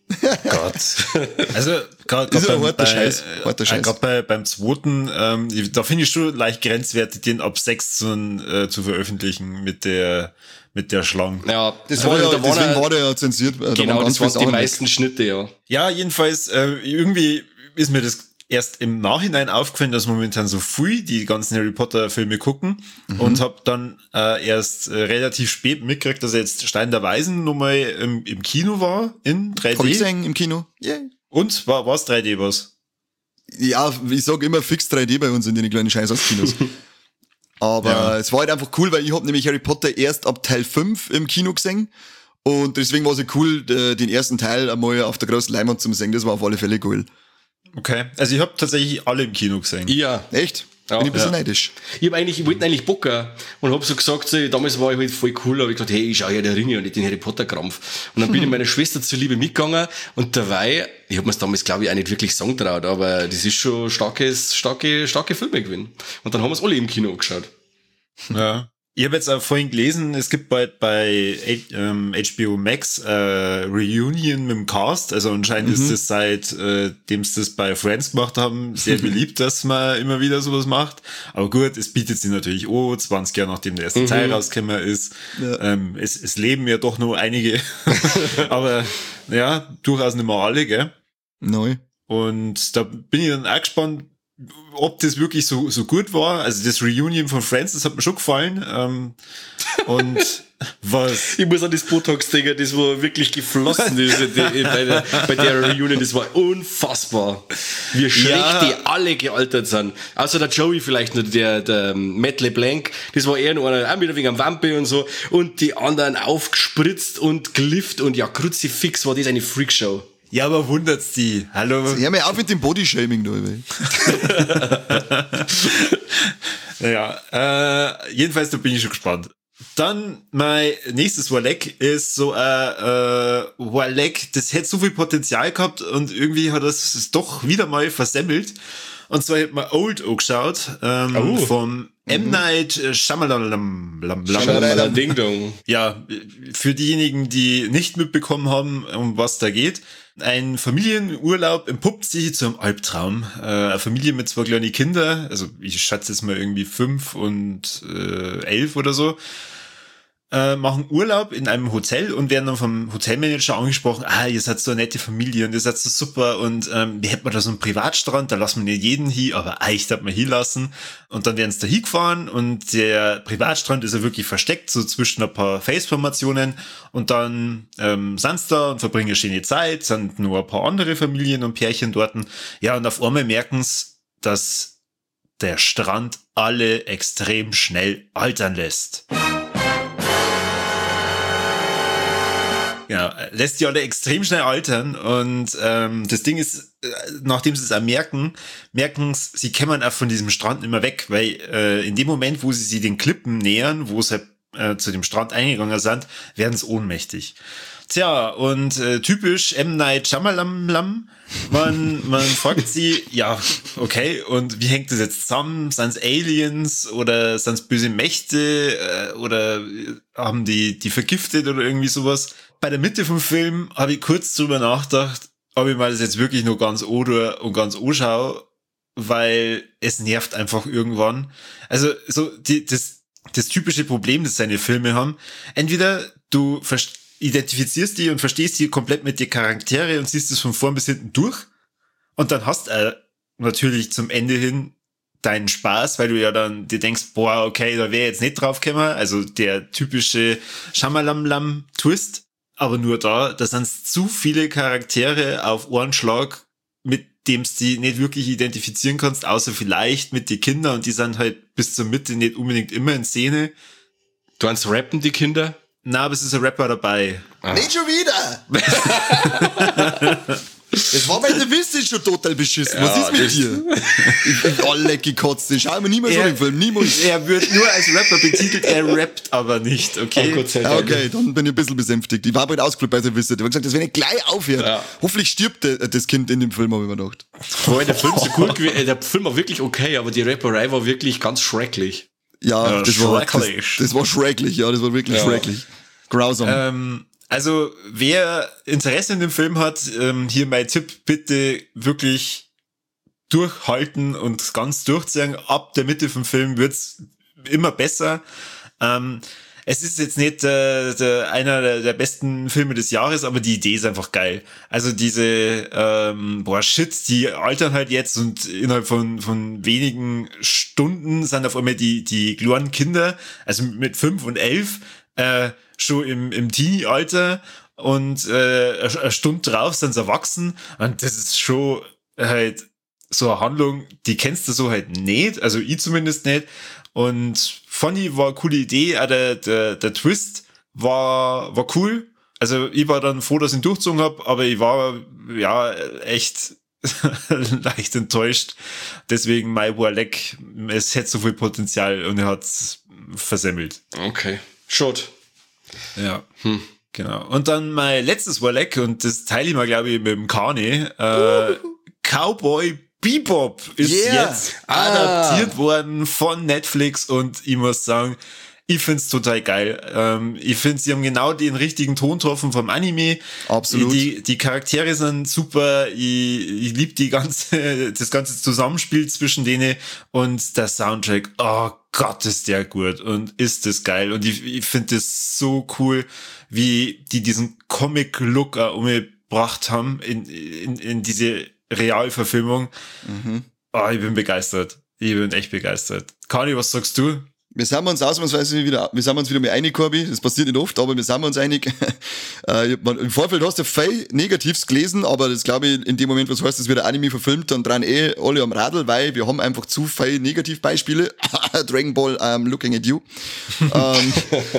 Gott. Also, gerade Ist ein beim, harter bei, Scheiß, harter äh, Scheiß. grad bei, beim zweiten, ähm, da finde ich schon leicht grenzwertig, den ab sechs zu, äh, zu veröffentlichen mit der, mit der Schlange. Ja, Das aber war ja, da waren deswegen ja- war der ja zensiert. äh, da Genau, waren ganz das waren viele die Sachen meisten Schnitte, ja. Ja, jedenfalls, äh, irgendwie ist mir das erst im Nachhinein aufgefallen, dass momentan so viel die ganzen Harry Potter Filme gucken Mhm. und habe dann äh, erst äh, relativ spät mitgekriegt, dass jetzt Stein der Weisen nochmal im, im Kino war, in drei Hab ich D. gesehen im Kino. Yeah. Und war war's drei D was? Ja, ich sag immer fix drei D bei uns in den kleinen Scheißhauskinos. Aber Ja. es war halt einfach cool, weil ich hab nämlich Harry Potter erst ab Teil fünf im Kino gesehen. Und deswegen war es ja cool, äh, den ersten Teil einmal auf der großen Leinwand zu sehen. Das war auf alle Fälle cool. Okay. Also ich habe tatsächlich alle im Kino gesehen. Ja. Echt? Ja. Bin ich ein bisschen Ja. neidisch. Ich hab eigentlich, ich wollte eigentlich Bocker und hab so gesagt, so, damals war ich halt voll cool, hab ich gesagt, hey, ich schau ja der Ringe und nicht den Harry Potter Krampf. Und dann bin ich meiner Schwester zuliebe mitgegangen und dabei, ich hab mir's damals glaube ich auch nicht wirklich sagen traut, aber das ist schon starkes, starke, starke Filme gewesen. Und dann haben wir's alle im Kino angeschaut. Ja. Ich habe jetzt auch vorhin gelesen, es gibt bald bei ähm, H B O Max äh, Reunion mit dem Cast. Also anscheinend ist das seit äh, dem sie das bei Friends gemacht haben, sehr beliebt, dass man immer wieder sowas macht. Aber gut, es bietet sich natürlich oh, zwanzig Jahre nachdem der erste Teil rausgekommen ist. Ja. Ähm, es, es leben ja doch nur einige. Aber ja, durchaus nicht mehr alle, gell? Neu. Und da bin ich dann auch gespannt, ob das wirklich so, so gut war. Also das Reunion von Friends, das hat mir schon gefallen. Ähm, und was? Ich muss an das Botox denken, das war wirklich geflossen ist in der- bei, der, bei der Reunion, das war unfassbar. Wie schlecht Ja. die alle gealtert sind. Außer der Joey vielleicht noch, der, der Matt LeBlanc, das war eher nur einer, auch wieder wegen am Wampe und so. Und die anderen aufgespritzt und glifft und ja, Kruzifix war das eine Freakshow. Ja, aber wundert's die? Hallo? Hör mal auf mit dem Bodyshaming da. ey. Ja, äh, jedenfalls, da bin ich schon gespannt. Dann mein nächstes Warleck ist so ein äh, Warleck, das hätte so viel Potenzial gehabt und irgendwie hat das es doch wieder mal versemmelt. Und zwar hat man Old angeschaut, ähm, Oh. vom M. Night Shyamalan. Shyamalan. Ding Dong. Ja, für diejenigen, die nicht mitbekommen haben, um was da geht. Ein Familienurlaub entpuppt sich zu einem Albtraum. Äh, eine Familie mit zwei kleinen Kindern, also ich schätze jetzt mal irgendwie fünf und äh, elf oder so, äh, machen Urlaub in einem Hotel und werden dann vom Hotelmanager angesprochen, ah, ihr seid so eine nette Familie und ihr seid so super und ähm, wie hätten wir da so einen Privatstrand, da lassen wir nicht jeden hin, aber eigentlich darf man hinlassen. Und dann werden sie da hingefahren und der Privatstrand ist ja wirklich versteckt, so zwischen ein paar Felsformationen und dann ähm, sind sie da und verbringen eine schöne Zeit, sind nur ein paar andere Familien und Pärchen dort. Ja, und auf einmal merken sie, dass der Strand alle extrem schnell altern lässt. Ja, lässt die alle extrem schnell altern und ähm, das Ding ist, äh, nachdem sie es auch merken, merken sie, sie kämen auch von diesem Strand immer weg, weil äh, in dem Moment, wo sie sich den Klippen nähern, wo sie halt, äh, zu dem Strand eingegangen sind, werden sie ohnmächtig. Tja, und äh, typisch M. Night Shyamalan, man, man fragt sie, ja, okay, und wie hängt das jetzt zusammen? Sind's Aliens oder sind's böse Mächte äh, oder haben die die vergiftet oder irgendwie sowas? Bei der Mitte vom Film habe ich kurz drüber nachgedacht, ob ich mal das jetzt wirklich nur ganz oder und ganz anschaue, weil es nervt einfach irgendwann. Also so die, das, das typische Problem, das seine Filme haben, entweder du verstehst, identifizierst die und verstehst die komplett mit die Charaktere und siehst es von vorn bis hinten durch und dann hast du natürlich zum Ende hin deinen Spaß, weil du ja dann dir denkst, boah, okay, da wäre jetzt nicht drauf gekommen, also der typische Schamalamlam-Twist. aber nur da, da sind zu viele Charaktere auf einen Schlag, mit dem du die nicht wirklich identifizieren kannst, außer vielleicht mit den Kindern, und die sind halt bis zur Mitte nicht unbedingt immer in Szene. Du meinst rappen die Kinder? Na, aber es ist ein Rapper dabei. Ah. Nicht schon wieder! Das war bei der Wiste schon total beschissen. Was Ja, ist mit das- dir? Ich bin alle gekotzt. Den schauen wir niemals Er- an den Film. Niemals. Er wird nur als Rapper betitelt, er rappt aber nicht, okay? Oh Gott sei Ja, Dank. okay, dann bin ich ein bisschen besänftigt. Ich war bald ausgeflippt bei der Wiste. Ich habe gesagt, das wenn ich gleich aufhört. Ja. Hoffentlich stirbt der, das Kind in dem Film, habe ich mir gedacht. Wobei der Film so gut gewesen, äh, der Film war wirklich okay, aber die Rapperei war wirklich ganz schrecklich. Ja, Ja, das, war, das, schrecklich. das war schrecklich. Ja, das war wirklich Ja. schrecklich. Grausam. Ähm, also, wer Interesse in dem Film hat, ähm, hier mein Tipp, bitte wirklich durchhalten und ganz durchziehen. Ab der Mitte vom Film wird's immer besser. Ähm, es ist jetzt nicht äh, der, einer der, der besten Filme des Jahres, aber die Idee ist einfach geil. Also diese, ähm, boah, shit, die altern halt jetzt, und innerhalb von, von wenigen Stunden sind auf einmal die, die kleinen Kinder, also mit fünf und elf, äh, schon im, im Teenie-Alter, und äh, eine eine Stunde drauf sind sie erwachsen, und das ist schon halt so eine Handlung, die kennst du so halt nicht, also ich zumindest nicht. Und funny war eine coole Idee, auch der, der, der Twist war, war cool. Also ich war dann froh, dass ich ihn durchgezogen habe, aber ich war ja echt leicht enttäuscht. Deswegen mein Warleck, es hätte so viel Potenzial und er hat's versemmelt. Okay. Schott. Ja. Hm. Genau. Und dann mein letztes Warleck, und das teile ich mal, glaube ich, mit dem Kane. Äh, Cowboy Bebop ist Yeah. jetzt Ah. adaptiert worden von Netflix, und ich muss sagen, ich find's total geil. Ähm, ich finde, sie haben genau den richtigen Ton getroffen vom Anime. Absolut. Die, die Charaktere sind super. Ich, ich liebe die ganze, das ganze Zusammenspiel zwischen denen, und der Soundtrack. Oh Gott, ist der gut und ist das geil. Und ich, ich finde das so cool, wie die diesen Comic-Look auch umgebracht haben in, in, in diese Realverfilmung. Mhm. Oh, ich bin begeistert. Ich bin echt begeistert. Kani, was sagst du? Wir sind uns ausnahmsweise wieder, wir sind uns wieder mal einig, Corby. Das passiert nicht oft, aber wir sind uns einig. äh, man, Im Vorfeld hast du viel Negatives gelesen, aber das glaube ich, in dem Moment, was heißt, es wird ein Anime verfilmt, dann dran eh alle am Radl, weil wir haben einfach zu viele Negativbeispiele. Dragon Ball, I'm looking at you. ähm,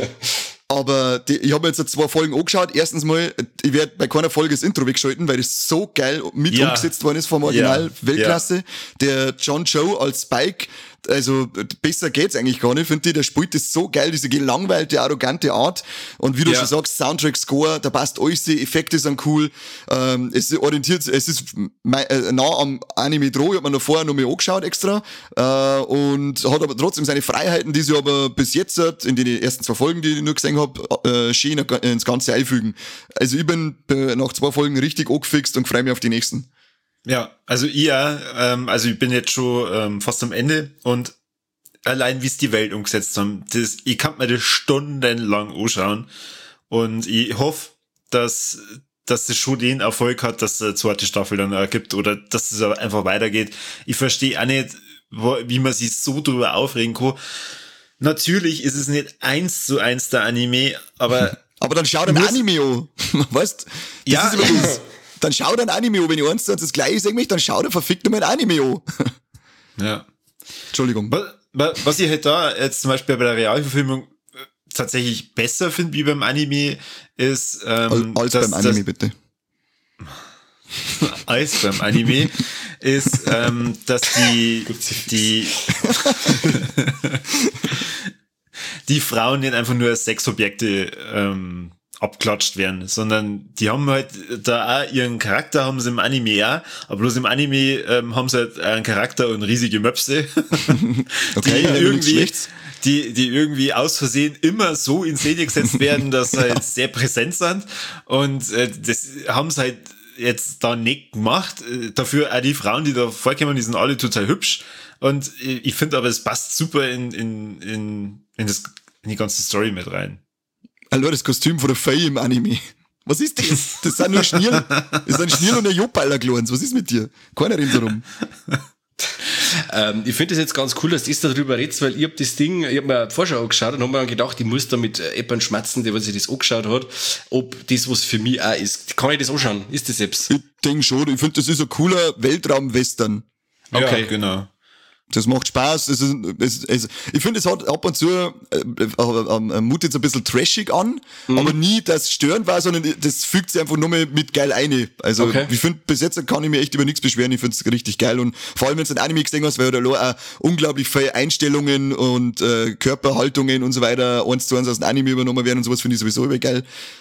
aber die, ich habe jetzt zwei Folgen angeschaut. Erstens mal, ich werde bei keiner Folge das Intro wegschalten, weil das so geil mit Ja. umgesetzt worden ist vom Original. Ja. Weltklasse. Der John Cho als Spike, also besser geht's eigentlich gar nicht, finde ich. Der spielt das so geil, diese gelangweilte, arrogante Art. Und wie du Ja. schon sagst, Soundtrack, Score, da passt alles, die Effekte sind cool. Ähm, es orientiert, es ist mei- äh, nah am Anime dran. Ich habe mir noch vorher noch mal angeschaut extra. Äh, und hat aber trotzdem seine Freiheiten, die sie aber bis jetzt, in den ersten zwei Folgen, die ich nur gesehen habe, äh, schön ins Ganze einfügen. Also ich bin äh, nach zwei Folgen richtig angefixt und freue mich auf die nächsten. Ja, also ich, auch, ähm, also ich bin jetzt schon ähm, fast am Ende, und allein wie es die Welt umgesetzt haben, das, ich kann mir das stundenlang anschauen, und ich hoffe, dass, dass das schon den Erfolg hat, dass es eine zweite Staffel dann auch gibt, oder dass es einfach weitergeht. Ich verstehe auch nicht, wo, wie man sich so drüber aufregen kann. Natürlich ist es nicht eins zu eins der Anime, aber Aber dann schau dir ein Muss- Anime an. Weißt? Das Ja. ist immer das. Dann schau dir ein Anime an. Wenn ich eins zu eins das gleiche sage, mich, dann schau dir verfickt nochmal ein Anime an. ja. Entschuldigung. Was, wa- was ich halt da jetzt zum Beispiel bei der Realverfilmung äh, tatsächlich besser finde wie beim Anime, ist ähm, Als dass- beim Anime, dass- bitte. als beim Anime ist, ähm, dass die die die Frauen nicht einfach nur als Sexobjekte ähm, abklatscht werden, sondern die haben halt da auch ihren Charakter, haben sie im Anime auch, aber bloß im Anime ähm, haben sie halt einen Charakter und riesige Möpse, Okay, die ja, nichts irgendwie Schlechtes. die, die irgendwie aus Versehen immer so in Szene gesetzt werden, dass sie halt sehr präsent sind, und äh, das haben sie halt jetzt da nicht gemacht. Äh, Dafür auch die Frauen, die da vorkommen, die sind alle total hübsch, und äh, ich finde aber, es passt super in, in, in, in, das, in die ganze Story mit rein. Hallo, das Kostüm von der Faye im Anime. Was ist das? Das sind nur Schnirl. Das sind Schnirl und ein Jobballer Glons. Was ist mit dir? Keiner rennt so rum. ähm, ich finde das jetzt ganz cool, dass du da drüber redest, weil ich hab das Ding, ich hab mir eine Vorschau angeschaut und hab mir dann gedacht, ich muss da mit jemandem schmatzen, der sich das angeschaut hat, ob das was für mich auch ist. Kann ich das anschauen? Ist das selbst? Ich denke schon, ich finde, das ist ein cooler Weltraum-Western. Okay, ja, genau. Das macht Spaß. Es ist, es, es, ich finde, es hat ab und zu äh, äh, äh, mutet so ein bisschen trashig an, mhm. aber nie das störend war, sondern das fügt sich einfach nur mal mit geil ein. Also okay. Ich finde, bis jetzt kann ich mir echt über nichts beschweren. Ich finde es richtig geil und vor allem, wenn du ein Anime gesehen hast, weil da auch unglaublich viele Einstellungen und äh, Körperhaltungen und so weiter eins zu eins aus dem Anime übernommen werden und sowas finde ich sowieso immer geil.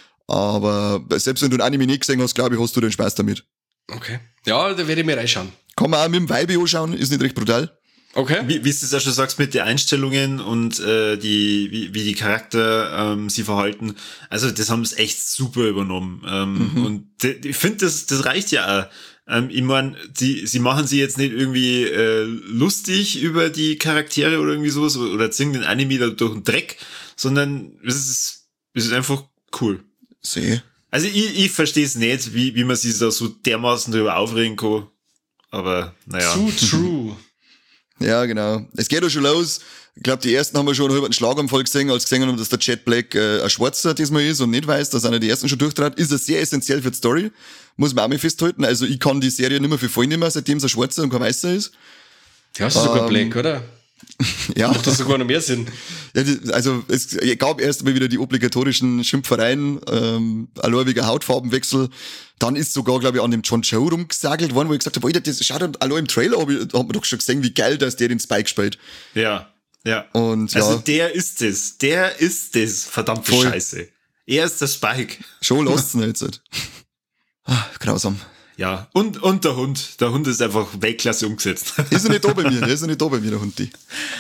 Aber selbst wenn du ein Anime nicht gesehen hast, glaube ich, hast du den Spaß damit. Okay. Ja, da werde ich mir reinschauen. Kann man auch mit dem Vibe anschauen, ist nicht recht brutal. Okay. Wie, wie du es ja schon sagst mit den Einstellungen und äh, die wie, wie die Charakter ähm, sie verhalten, also das haben sie echt super übernommen. Ähm, mhm. Und de, ich finde, das das reicht ja auch. Ähm, ich meine, die sie machen sie jetzt nicht irgendwie äh, lustig über die Charaktere oder irgendwie sowas oder ziehen den Anime da durch den Dreck, sondern es ist, es ist einfach cool. Sehe. Also ich, ich verstehe es nicht, wie, wie man sich da so dermaßen drüber aufregen kann. Aber naja. Too true. Ja, genau. Es geht auch schon los. Ich glaube, die ersten haben wir schon über einen Schlaganfall gesehen, als gesehen haben, dass der Jet Black äh, ein Schwarzer diesmal ist und nicht weiß, dass einer die ersten schon durchtrat. Ist er sehr essentiell für die Story. Muss man auch mal festhalten. Also ich kann die Serie nicht mehr für voll nehmen, seitdem es ein Schwarzer und kein Weißer ist. Ja, ist ähm, sogar Black, oder? Ja. Macht das sogar noch mehr Sinn. Ja, also es gab erst mal wieder die obligatorischen Schimpfereien, ähm, allein wegen Hautfarbenwechsel. Dann ist sogar, glaube ich, an dem John Cho rumgesagelt worden, wo ich gesagt habe, Alter, das schaut allein im Trailer, hab ich, hat man doch schon gesehen, wie geil, dass der den Spike spielt. Ja, ja. Und, ja. Also der ist es. Der ist es, verdammte Voll. Scheiße. Er ist der Spike. Schon lasst's ihn jetzt halt. Ah, grausam. Ja, und, und der Hund. Der Hund ist einfach Weltklasse umgesetzt. Ist er nicht da bei mir, der ist er nicht da bei mir, der Hund, die.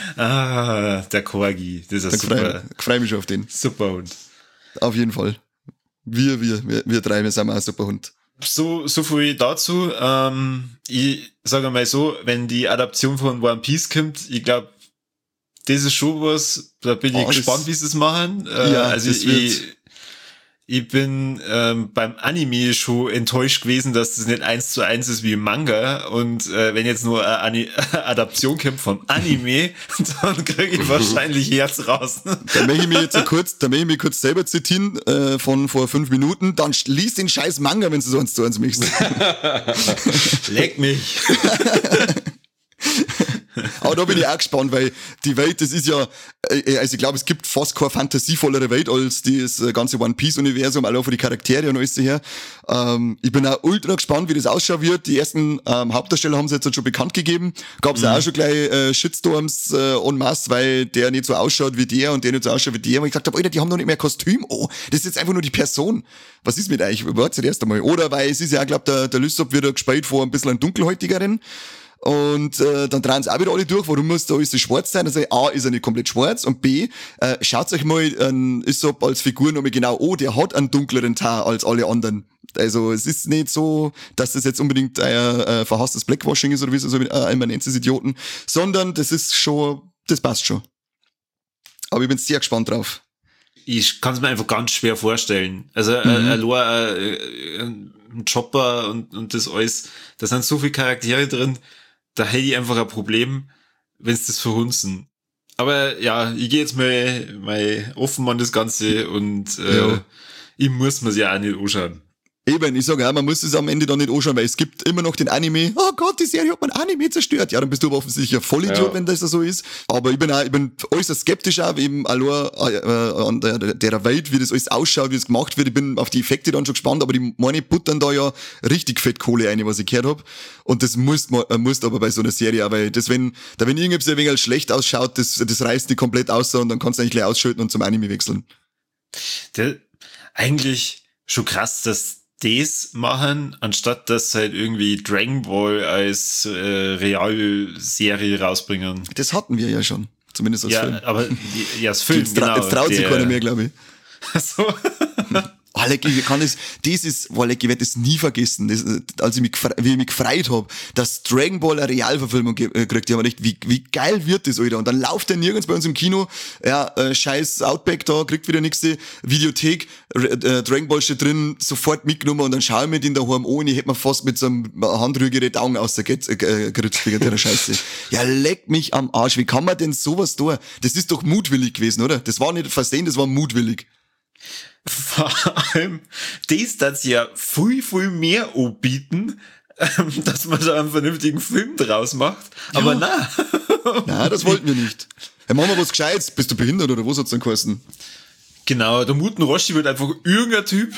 Ah, der Korgi. Das ist ein super. Ich freue mich schon auf den. Super Hund. Auf jeden Fall. Wir, wir, wir, wir drei, wir sind auch ein super Hund. So, so viel dazu. Ähm, ich sage mal so, wenn die Adaption von One Piece kommt, ich glaube, das ist schon was, da bin ich oh, gespannt, wie sie es machen. Äh, ja, also das ich, wird. Ich bin ähm, beim Anime schon enttäuscht gewesen, dass das nicht eins zu eins ist wie im Manga. Und äh, wenn jetzt nur eine Ani- Adaption kommt vom Anime, dann kriege ich wahrscheinlich Herz raus. Da möchte ich mich jetzt so kurz, da möchte ich mich kurz selber zitieren äh, von vor fünf Minuten. Dann lies den scheiß Manga, wenn du so eins zu eins möchtest. Leck mich. Aber da bin ich auch gespannt, weil die Welt, das ist ja, also ich glaube, es gibt fast keine fantasievollere Welt als das ganze One Piece Universum, allein für die Charaktere und alles daher. Ähm, ich bin auch ultra gespannt, wie das ausschauen wird. Die ersten ähm, Hauptdarsteller haben sie jetzt halt schon bekannt gegeben. Gab es mhm. auch schon gleich äh, Shitstorms äh, en masse, weil der nicht so ausschaut wie der und der nicht so ausschaut wie der. Und ich gesagt habe, Alter, die haben doch nicht mehr Kostüm. Oh, das ist jetzt einfach nur die Person. Was ist mit euch? Wartet erst einmal. Oder weil es ist ja auch, glaube der, der Lysop wird ja gespielt vor ein bisschen einem dunkelhäutigeren. Und äh, dann drehen sie auch wieder alle durch, warum muss da alles so schwarz sein? Also A, ist er nicht komplett schwarz und B, äh, schaut euch mal ähm, Usopp als Figur nochmal genau an, der hat einen dunkleren Haar als alle anderen. Also es ist nicht so, dass das jetzt unbedingt ein äh, verhasstes Blackwashing ist oder wie es so äh, immer nennt, das Idioten, sondern das ist schon, das passt schon. Aber ich bin sehr gespannt drauf. Ich kann es mir einfach ganz schwer vorstellen. Also mhm. äh, allein äh, ein Chopper und, und das alles, da sind so viele Charaktere drin, da hätte ich einfach ein Problem, wenn es das verhunzen. Aber ja, ich gehe jetzt mal, mal offen an das Ganze und äh, ja. ich muss mir's ja auch nicht anschauen. Eben, ich sage auch, man muss es am Ende dann nicht anschauen, weil es gibt immer noch den Anime. Oh Gott, die Serie hat mein Anime zerstört. Ja, dann bist du aber offensichtlich ein Vollidiot, ja. wenn das so ist. Aber ich bin auch, ich bin äußerst skeptisch auch, eben allein äh, an der, der Welt, wie das alles ausschaut, wie das gemacht wird. Ich bin auf die Effekte dann schon gespannt, aber die meine buttern da ja richtig fett Kohle rein, was ich gehört hab. Und das muss man, äh, muss aber bei so einer Serie auch, weil das, wenn, da wenn irgendwas ein wenig schlecht ausschaut, das, das reißt die komplett aus und dann kannst du eigentlich gleich ausschalten und zum Anime wechseln. Der, eigentlich schon krass, dass das machen, anstatt dass halt irgendwie Dragon Ball als äh, Realserie rausbringen. Das hatten wir ja schon, zumindest als ja, Film. Aber ja, als Film, jetzt, genau. Jetzt traut sich keiner mehr, glaube ich. So. Oh, leck, ich kann das, das ist, oh, leck, ich werde das nie vergessen, das, als ich mich, wie ich mich gefreut habe, dass Dragon Ball eine Realverfilmung ge- äh, kriegt. Ich habe mir gedacht, wie, wie geil wird das, Alter? Und dann läuft der nirgends bei uns im Kino, ja, äh, scheiß Outback da, kriegt wieder nächste Videothek, äh, Dragon Ball steht drin, sofort mitgenommen und dann schaue ich mir den daheim an und ich hätte mir fast mit so einem Handrühre die Augen ausgeritzt äh, wegen der Scheiße. Ja, leck mich am Arsch, wie kann man denn sowas tun? Das ist doch mutwillig gewesen, oder? Das war nicht versehen, das war mutwillig. Vor allem, das das ja viel, viel mehr anbieten, ähm, dass man da einen vernünftigen Film draus macht. Aber Ja. na. Nein, das wollten wir nicht. Hey, machen wir was Gescheites. Bist du behindert oder was hat's denn geheißen? Genau, der Muten Roshi wird einfach irgendein Typ,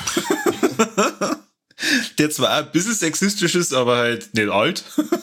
der zwar auch ein bisschen sexistisch ist, aber halt nicht alt.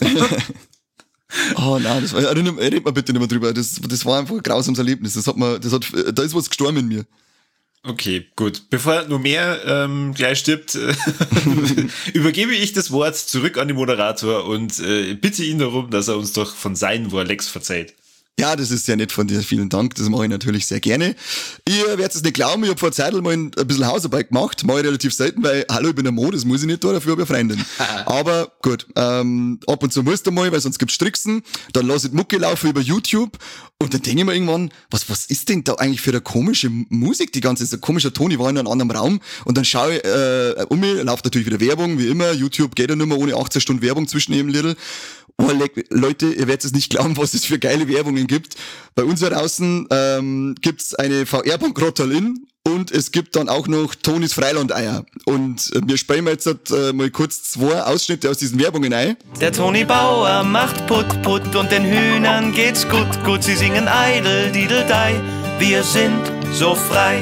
Oh nein, das war, erinnert red mal bitte nicht mehr drüber. Das, das war einfach ein grausames Erlebnis. Das hat man, das hat, da ist was gestorben in mir. Okay, gut. Bevor er nur mehr ähm, gleich stirbt, äh, übergebe ich das Wort zurück an den Moderator und äh, bitte ihn darum, dass er uns doch von seinen Warlex verzeiht. Ja, das ist sehr nett von dir. Vielen Dank. Das mache ich natürlich sehr gerne. Ihr werdet es nicht glauben, ich habe vor Zeit mal ein bisschen Hausarbeit gemacht. Mache ich relativ selten, weil, hallo, ich bin ein Mo, das muss ich nicht tun, dafür habe ich eine Freundin. Aber gut, ähm, ab und zu musst du mal, weil sonst gibt's Stricksen. Dann lasse ich die Mucke laufen über YouTube und dann denke ich mir irgendwann, was, was ist denn da eigentlich für eine komische Musik, die ganze, so ein komischer Ton, ich war in einem anderen Raum und dann schaue ich äh, um mich, läuft natürlich wieder Werbung, wie immer. YouTube geht ja nicht mehr ohne achtzehn Stunden Werbung zwischen jedem Lidl. Oh, Leute, ihr werdet es nicht glauben, was es für geile Werbungen gibt. Bei uns da draußen ähm, gibt's eine V R-Bankrotterlin und es gibt dann auch noch Tonis Freilandeier. Und äh, wir spielen jetzt äh, mal kurz zwei Ausschnitte aus diesen Werbungen ein. Der Toni Bauer macht Put Put und den Hühnern geht's gut, gut. Sie singen Eidel, Dideldei, wir sind so frei.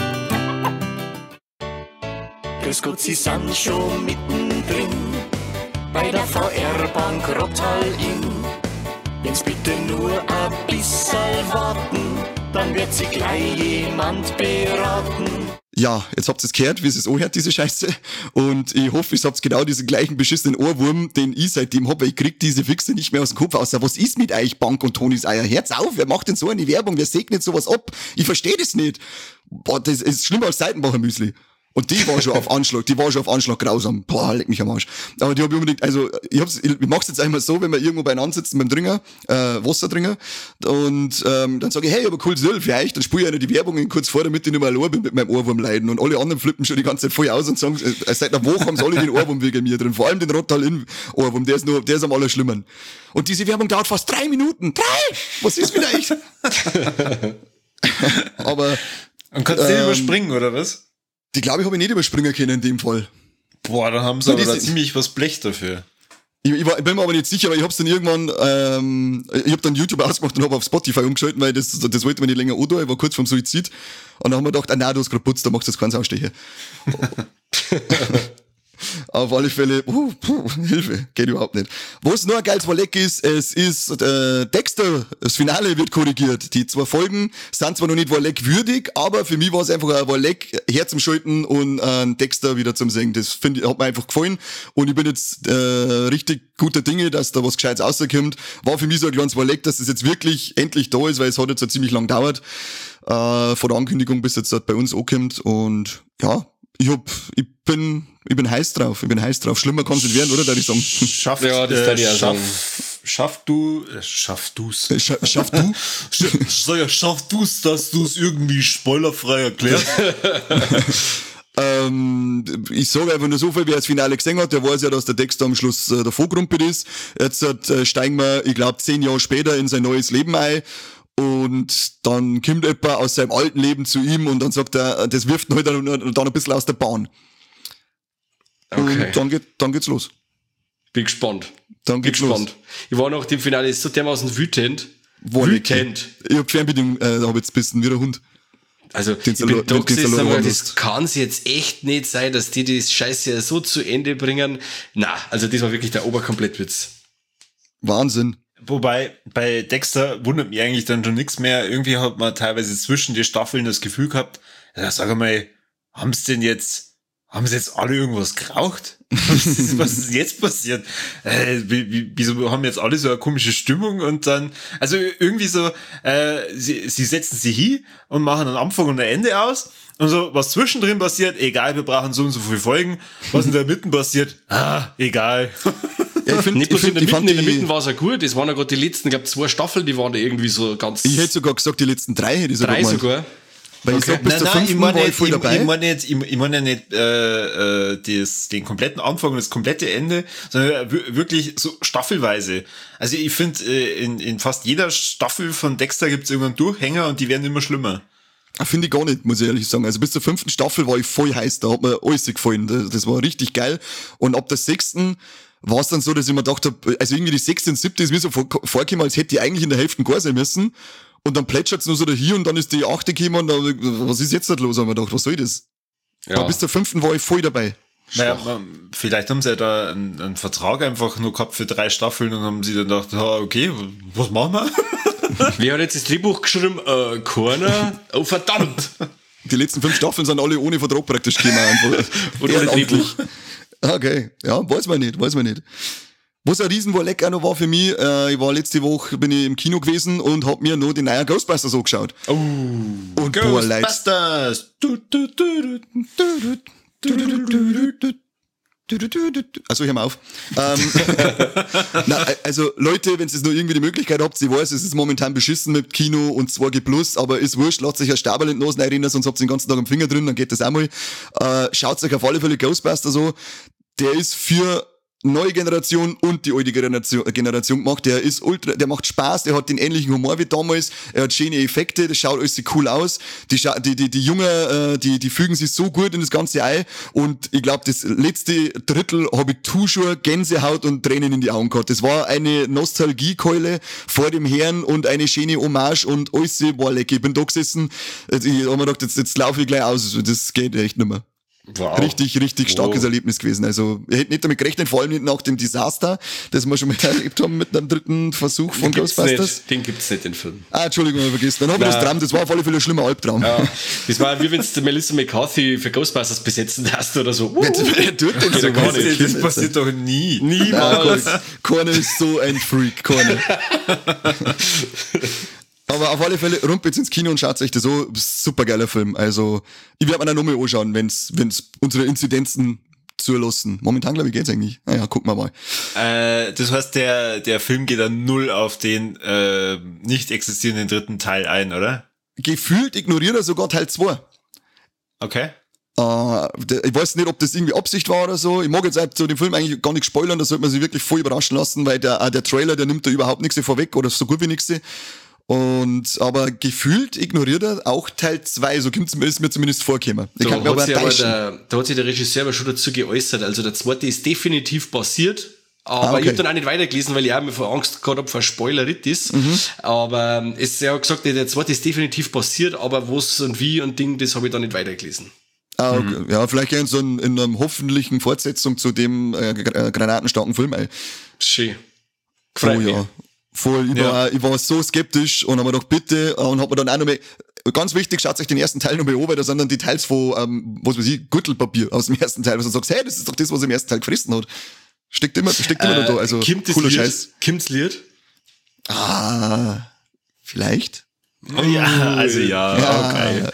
Grüß Gott, Sie sind schon mittendrin bei der V R-Bank Rottal-In. Wenn's bitte nur ein bisschen warten, dann wird Sie gleich jemand beraten. Ja, jetzt habt ihr es gehört, wie es es anhört, diese Scheiße. Und ich hoffe, ihr habt genau diesen gleichen beschissenen Ohrwurm, den ich seitdem hab, weil ich krieg diese Fixe nicht mehr aus dem Kopf aus. Was ist mit euch, Bank und Tonis Eier? Hört's auf, wer macht denn so eine Werbung? Wer segnet sowas ab? Ich verstehe das nicht. Boah, das ist schlimmer als Seitenbacher Müsli. Und die war schon auf Anschlag, die war schon auf Anschlag grausam. Boah, leck mich am Arsch. Aber die hab ich unbedingt, also, ich hab's, ich mach's jetzt einmal so, wenn wir irgendwo beieinander sitzen beim Dringer, äh, Wasserdringer, und, ähm, dann sage ich, hey, ich hab ein cooles Öl für euch, dann spiele ich einer die Werbungen kurz vor, damit ich nicht mehr allein bin mit meinem Ohrwurm leiden. Und alle anderen flippen schon die ganze Zeit voll aus und sagen, äh, seit einer Woche haben sie alle den Ohrwurm wegen mir drin. Vor allem den Rottal-In-Ohrwurm, der ist nur, der ist am allerschlimmern. Und diese Werbung dauert fast drei Minuten. Drei! Was ist mit euch? Aber, Und kannst du den Ähm, überspringen, oder was? die glaube ich habe ich nicht überspringen können in dem Fall. Boah, da haben sie Ja, aber die da sind- ziemlich was Blech dafür. Ich, ich, war, ich bin mir aber nicht sicher, weil ich hab's dann irgendwann, ähm, ich hab dann YouTube ausgemacht und hab auf Spotify umgeschalten, weil das, das wollte man nicht länger antun, ich war kurz vorm Suizid. Und dann haben wir gedacht, ah nein, du hast gerade putzt, da machst du jetzt keinen Ausstecher. Auf alle Fälle, uh, puh, Hilfe, geht überhaupt nicht. Was nur ein geiles Walleck ist, es ist äh, Dexter, das Finale wird korrigiert. Die zwei Folgen sind zwar noch nicht Walleck würdig, aber für mich war es einfach ein Walleck her zum Schalten und ein Dexter wieder zum Singen. Das finde ich, hat mir einfach gefallen und ich bin jetzt äh, richtig guter Dinge, dass da was Gescheites rauskommt. War für mich so ein kleines Walleck, dass es jetzt wirklich endlich da ist, weil es hat jetzt so ziemlich lang gedauert, äh, von der Ankündigung bis jetzt halt bei uns ankommt und ja, ich hab, ich bin, ich bin heiß drauf, ich bin heiß drauf. Schlimmer kann's nicht werden, oder, darf ich sagen? Schaff, Ja, das darf ich auch sagen. schaff, schaff du, äh, schaff du's. Scha schaff du? Sag ja, schaff du's, dass du's irgendwie spoilerfrei erklärst. ähm, ich sage einfach nur so viel, wer das Finale gesehen hat, der weiß ja, dass der Dexter am Schluss äh, davor gerumpelt ist. Jetzt äh, steigen wir, ich glaube, zehn Jahre später in sein neues Leben ein. Und dann kommt jemand aus seinem alten Leben zu ihm und dann sagt er, das wirft ihn halt dann, dann ein bisschen aus der Bahn. Okay. Und dann, geht, dann geht's los. Bin gespannt. Dann Bin geht's gespannt. los. Ich war nach dem Finale so dermaßen wütend. Walleck. Wütend. Ich hab Fernbedienung, äh, da hab ich jetzt bissen, wie der Hund. Also, Den ich Salo- bin da den gesessen, Salon aber haben das kann's jetzt echt nicht sein, dass die das Scheiße so zu Ende bringen. Na, also das war wirklich der Oberkomplettwitz. Wahnsinn. Wobei, bei Dexter wundert mich eigentlich dann schon nichts mehr. Irgendwie hat man teilweise zwischen den Staffeln das Gefühl gehabt, ja, sag mal, haben's denn jetzt, haben sie jetzt alle irgendwas geraucht? Was ist, was ist jetzt passiert? Äh, wie, wie, wieso haben jetzt alle so eine komische Stimmung und dann, also irgendwie so, äh, sie, sie setzen sie hin und machen einen Anfang und ein Ende aus und so, was zwischendrin passiert, egal, wir brauchen so und so viele Folgen, was in der Mitte passiert, ah, egal. Ja, ich finde, nicht bloß in der Mitte, in der Mitte war es ja gut, es waren ja gerade die letzten, ich glaube, zwei Staffeln, die waren da irgendwie so ganz... Ich hätte sogar gesagt, die letzten drei hätte ich sogar Drei sogar. Weil okay. ich sag, bis nein, zur nein, fünften ich meine war ich jetzt, voll ich, dabei. ich meine jetzt, ich, ich meine ja nicht äh, äh, das, den kompletten Anfang und das komplette Ende, sondern wirklich so staffelweise. Also ich finde, äh, in, in fast jeder Staffel von Dexter gibt es irgendeinen Durchhänger und die werden immer schlimmer. Finde ich gar nicht, muss ich ehrlich sagen. Also bis zur fünften Staffel war ich voll heiß, da hat mir alles gefallen. Das, das war richtig geil. Und ab der sechsten war es dann so, dass ich mir gedacht habe, also irgendwie die sechste und siebte ist mir so vor, vorgekommen, als hätte die eigentlich in der Hälfte gar sein müssen. Und dann plätschert's nur so dahin und dann ist die achte gekommen und dann, was ist jetzt nicht los? Haben wir gedacht, was soll das? Ja. Aber bis zur fünften war ich voll dabei. Naja, vielleicht haben sie ja da einen, einen Vertrag einfach nur gehabt für drei Staffeln und haben sie dann gedacht, ah, okay, was machen wir? Wer hat jetzt das Drehbuch geschrieben? Äh, keiner. Oh, verdammt! Die letzten fünf Staffeln sind alle ohne Vertrag praktisch gekommen. Einfach. Und ohne Drehbuch. Okay, ja, weiß man nicht, weiß man nicht. Was ein Riesenwolleck auch noch war für mich, äh, ich war letzte Woche, bin ich im Kino gewesen und hab mir noch die neuen Ghostbusters angeschaut. Oh, und Ghostbusters! Du, du, du, du, du, du. Also, hör mal auf. Ähm, na, also, Leute, wenn ihr nur irgendwie die Möglichkeit habt, ich weiß, es ist momentan beschissen mit Kino und zwei G plus, aber ist wurscht, lasst euch ein Stabel in die Nase rein, sonst habt ihr den ganzen Tag am Finger drin, dann geht das auch mal. Äh, schaut euch auf alle Fälle Ghostbusters an. Der ist für neue Generation und die alte Generation, Generation gemacht. Der ist ultra, der macht Spaß, der hat den ähnlichen Humor wie damals, er hat schöne Effekte, das schaut alles so cool aus. Die, die, die, die Jungen, äh, die, die fügen sich so gut in das ganze ein und ich glaube, das letzte Drittel habe ich tu schon Gänsehaut und Tränen in die Augen gehabt. Das war eine Nostalgiekeule vor dem Herrn und eine schöne Hommage und alles war lecker. Ich bin da gesessen, ich habe mir gedacht, jetzt, jetzt laufe ich gleich aus, das geht echt nicht mehr. Wow. Richtig, richtig starkes wow. Erlebnis gewesen. Also, ich hätte nicht damit gerechnet, vor allem nicht nach dem Desaster, das wir schon mal erlebt haben mit einem dritten Versuch von den gibt's Ghostbusters. Nicht. Den gibt's nicht, den Film. Ah, Entschuldigung, ich vergessen. Dann habe ich das Traum, das war auf alle Fälle ein schlimmer Albtraum. Ja, das war wie wenn du Melissa McCarthy für Ghostbusters besetzen hast oder so. Wer tut denn so gar nicht? Das passiert doch nie. Niemals. Keiner ist so ein Freak, keiner. Aber auf alle Fälle, rumpelt ins Kino und schaut euch das so, super geiler Film. Also, ich werde mir dann nochmal anschauen, wenn's, wenn's unsere Inzidenzen zulassen. Momentan, glaube ich, geht's eigentlich. Naja, gucken wir mal. Äh, das heißt, der, der Film geht dann null auf den, äh, nicht existierenden dritten Teil ein, oder? Gefühlt ignoriert er sogar Teil zwei. Okay. Uh, der, ich weiß nicht, ob das irgendwie Absicht war oder so. Ich mag jetzt halt so den Film eigentlich gar nicht spoilern, da sollte man sich wirklich voll überraschen lassen, weil der, der Trailer, der nimmt da überhaupt nichts vorweg oder so gut wie nichts. Und, aber gefühlt ignoriert er auch Teil zwei, so kommt's mir, ist mir zumindest vorgekommen. Ich Da kann mir hat, aber sich aber täuschen. der, da hat sich der Regisseur aber schon dazu geäußert. Also der zweite ist definitiv passiert. Aber Ah, okay. ich habe dann auch nicht weitergelesen, weil ich auch mir vor Angst gehabt habe vor Spoileritis. Mhm. Aber ähm, es ist ja gesagt, der zweite ist definitiv passiert, aber was und wie und Ding, das habe ich dann nicht weitergelesen. Ah, okay. mhm. Ja, vielleicht in so in, in einer hoffentlichen Fortsetzung zu dem äh, äh, granatenstarken Film. Ey. Schön. Gefreut Oh mich. ja. Voll, ich, Ja. war, ich war so skeptisch und habe mir gedacht, bitte, und hab mir dann auch noch mal, ganz wichtig, schaut euch den ersten Teil noch mal an, weil da sind dann Details von, ähm, was weiß ich, Gürtelpapier aus dem ersten Teil, was du sagst, hey, das ist doch das, was er im ersten Teil gefressen hat. Steckt immer, steckt immer noch da, also Kommt das cooler Lied? Scheiß. Kommt's Lied? Ah, vielleicht? Ja, also ja, Ja. okay.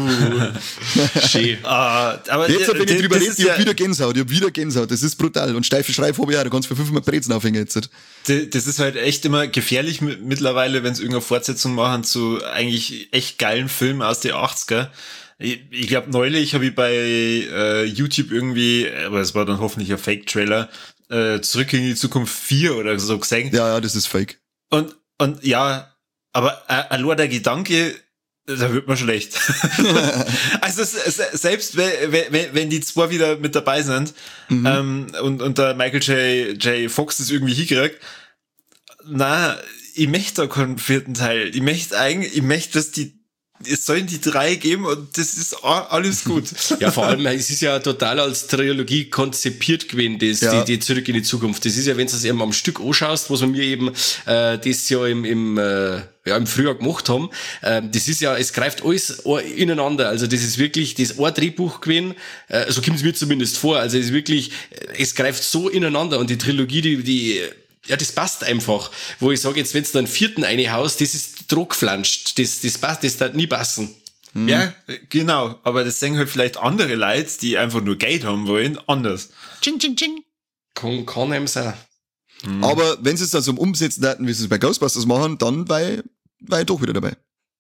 Schön. Ah, aber Jetzt, wenn ich das drüber rede, ist ich hab ja- wieder Gänsehaut, ich hab wieder Gänsehaut, das ist brutal. Und steife Schreib habe ich auch, da kannst du für fünfmal Brezen aufhängen jetzt. Das ist halt echt immer gefährlich mit- mittlerweile, wenn es irgendeine Fortsetzung machen zu eigentlich echt geilen Filmen aus den achtziger. Ich, ich glaube, neulich habe ich bei äh, YouTube irgendwie, aber es war dann hoffentlich ein Fake-Trailer, äh, Zurück in die Zukunft vier oder so gesehen. Ja, ja, das ist fake. Und, und ja, aber äh, allein der Gedanke, da wird man schlecht. Also es, es, selbst wenn, wenn, wenn die zwei wieder mit dabei sind Mhm. ähm, und, und der Michael J. J. Fox das irgendwie hinkriegt, na, ich möchte da keinen vierten Teil. Ich möchte eigentlich, ich möchte, dass die es sollen die drei geben und das ist alles gut. Ja, vor allem, es ist ja total als Trilogie konzipiert gewesen, das, Ja. die, die Zurück in die Zukunft. Das ist ja, wenn du es eben am Stück anschaust, was wir mir eben äh, das Jahr im, im, äh, ja, im Frühjahr gemacht haben, äh, das ist ja, es greift alles ineinander. Also das ist wirklich das ein Drehbuch gewesen, äh, so kommt es mir zumindest vor. Also es ist wirklich, es greift so ineinander und die Trilogie, die, die ja, das passt einfach. Wo ich sage, jetzt, wenn du da einen vierten reinhaust, das ist druckflanscht. Das, das passt, das darf nie passen. Mhm. Ja, genau. Aber das sehen halt vielleicht andere Leute, die einfach nur Geld haben wollen, anders. Ching, ching, ching. Kann, kann einem sein. Mhm. Aber wenn sie es dann so umsetzen hätten, wie sie es bei Ghostbusters machen, dann war ich, war ich doch wieder dabei.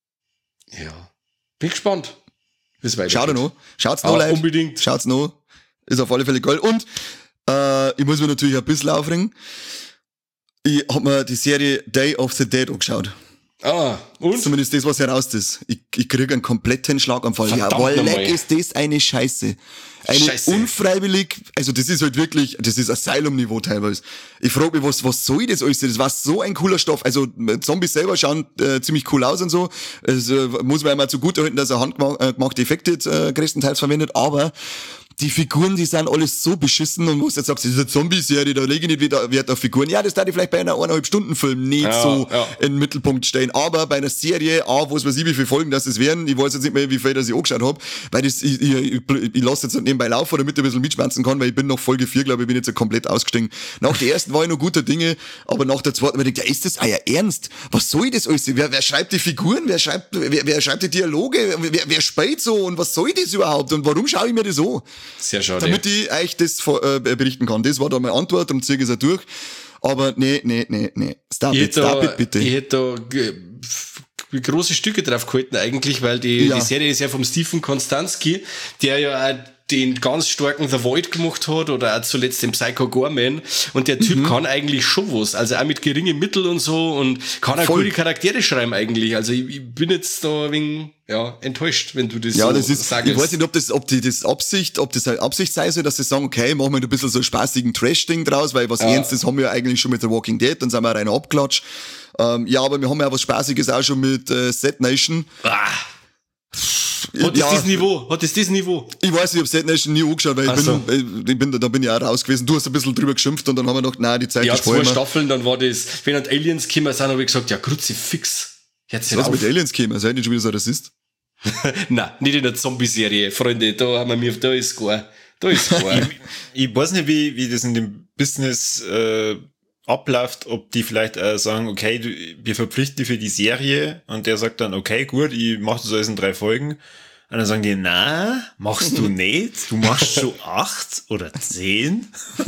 Ja. Bin gespannt. Bis weiter. Schaut noch. Schaut's noch Ah, live. unbedingt. Schaut's noch. Ist auf alle Fälle geil. Und äh, ich muss mir natürlich ein bisschen aufregen. Ich hab mir die Serie Day of the Dead angeschaut. Ah, und? Zumindest das, was heraus ist. Ich, ich krieg einen kompletten Schlaganfall. Verdammt Jawohl, nochmal. leck ist das eine Scheiße. Eine Scheiße. unfreiwillig, also das ist halt wirklich, das ist Asylum-Niveau teilweise. Ich frage mich, was, was soll das alles? Das war so ein cooler Stoff. Also Zombies selber schauen äh, ziemlich cool aus und so. Also, muss man einmal zugute halten, dass er handgemachte Effekte äh, größtenteils verwendet, aber die Figuren, die sind alles so beschissen und was jetzt sagst, das ist eine Zombie-Serie, da lege ich nicht wieder Wert auf Figuren. Ja, das darf ich vielleicht bei einer eineinhalb Stunden Film nicht Ja, so ja. in den Mittelpunkt stellen. Aber bei einer Serie, A, wo es weiß ich, wie viele Folgen das es werden, ich weiß jetzt nicht mehr, wie viel das ich angeschaut habe, weil das, ich, ich, ich, ich lasse jetzt nebenbei laufen, damit ich ein bisschen mitschwanzen kann, weil ich bin noch Folge vier, glaube ich, bin jetzt so komplett ausgestiegen. Nach der ersten war ich noch guter Dinge, aber nach der zweiten habe ich gedacht, ja, ist das euer Ernst? Was soll das alles? Wer, wer schreibt die Figuren? Wer schreibt, wer, wer schreibt die Dialoge? Wer, wer spielt so? Und was soll das überhaupt? Und warum schaue ich mir das an? Sehr schade. Damit ich euch das vor- äh, berichten kann. Das war da meine Antwort, darum ziehe ich es auch durch. Aber nee, nee, nee, nee. Stop ich it, hätte stop da, it, bitte. ich hätte da g- f- große Stücke drauf gehalten eigentlich, weil die, Ja. die Serie ist ja vom Stephen Konstanski, der ja auch den ganz starken The Void gemacht hat oder auch zuletzt den Psycho Gorman und der Mhm. Typ kann eigentlich schon was, also auch mit geringen Mitteln und so und kann auch Voll. gute Charaktere schreiben eigentlich, also ich, ich bin jetzt da ein wenig, ja, enttäuscht, wenn du das Ja, so das ist, sagst. ich weiß nicht, ob das, ob die, das Absicht, ob das halt Absicht sei soll, dass sie sagen, okay, machen wir ein bisschen so ein spaßigen Trash-Ding draus, weil was Ja. Ernstes haben wir ja eigentlich schon mit The Walking Dead, dann sind wir rein abklatscht. Ähm, ja, aber wir haben ja auch was Spaßiges auch schon mit äh, Set Nation. Ah, hat das ja, das Niveau? Hat das das Niveau? ich weiß, ich habe Set Nation nie angeschaut, weil ich Ach so. bin, ich bin, da bin ich auch raus gewesen. Du hast ein bisschen drüber geschimpft und dann haben wir gedacht, nein, die Zeit Ja, ist zwei voll. Staffeln, dann war das, wenn halt Aliens gekommen sind, habe ich gesagt, ja, Kruzifix. Jetzt Was auf. mit Aliens käme, seid ihr schon wieder so Rassist? Nein, nicht in der Zombie-Serie, Freunde, da haben wir mir, da ist gar, da ist gar. Ich weiß nicht, wie, wie das in dem Business äh, abläuft, ob die vielleicht äh, sagen, okay, du, wir verpflichten dich für die Serie und der sagt dann, okay, gut, ich mach das alles in drei Folgen. Und dann sagen die, na, machst du nicht? Du machst schon acht oder zehn?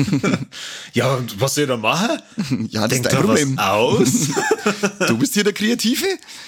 Ja, und was soll ich da machen? Ja, das Denk ist dein da was Problem. aus? Du bist hier der Kreative?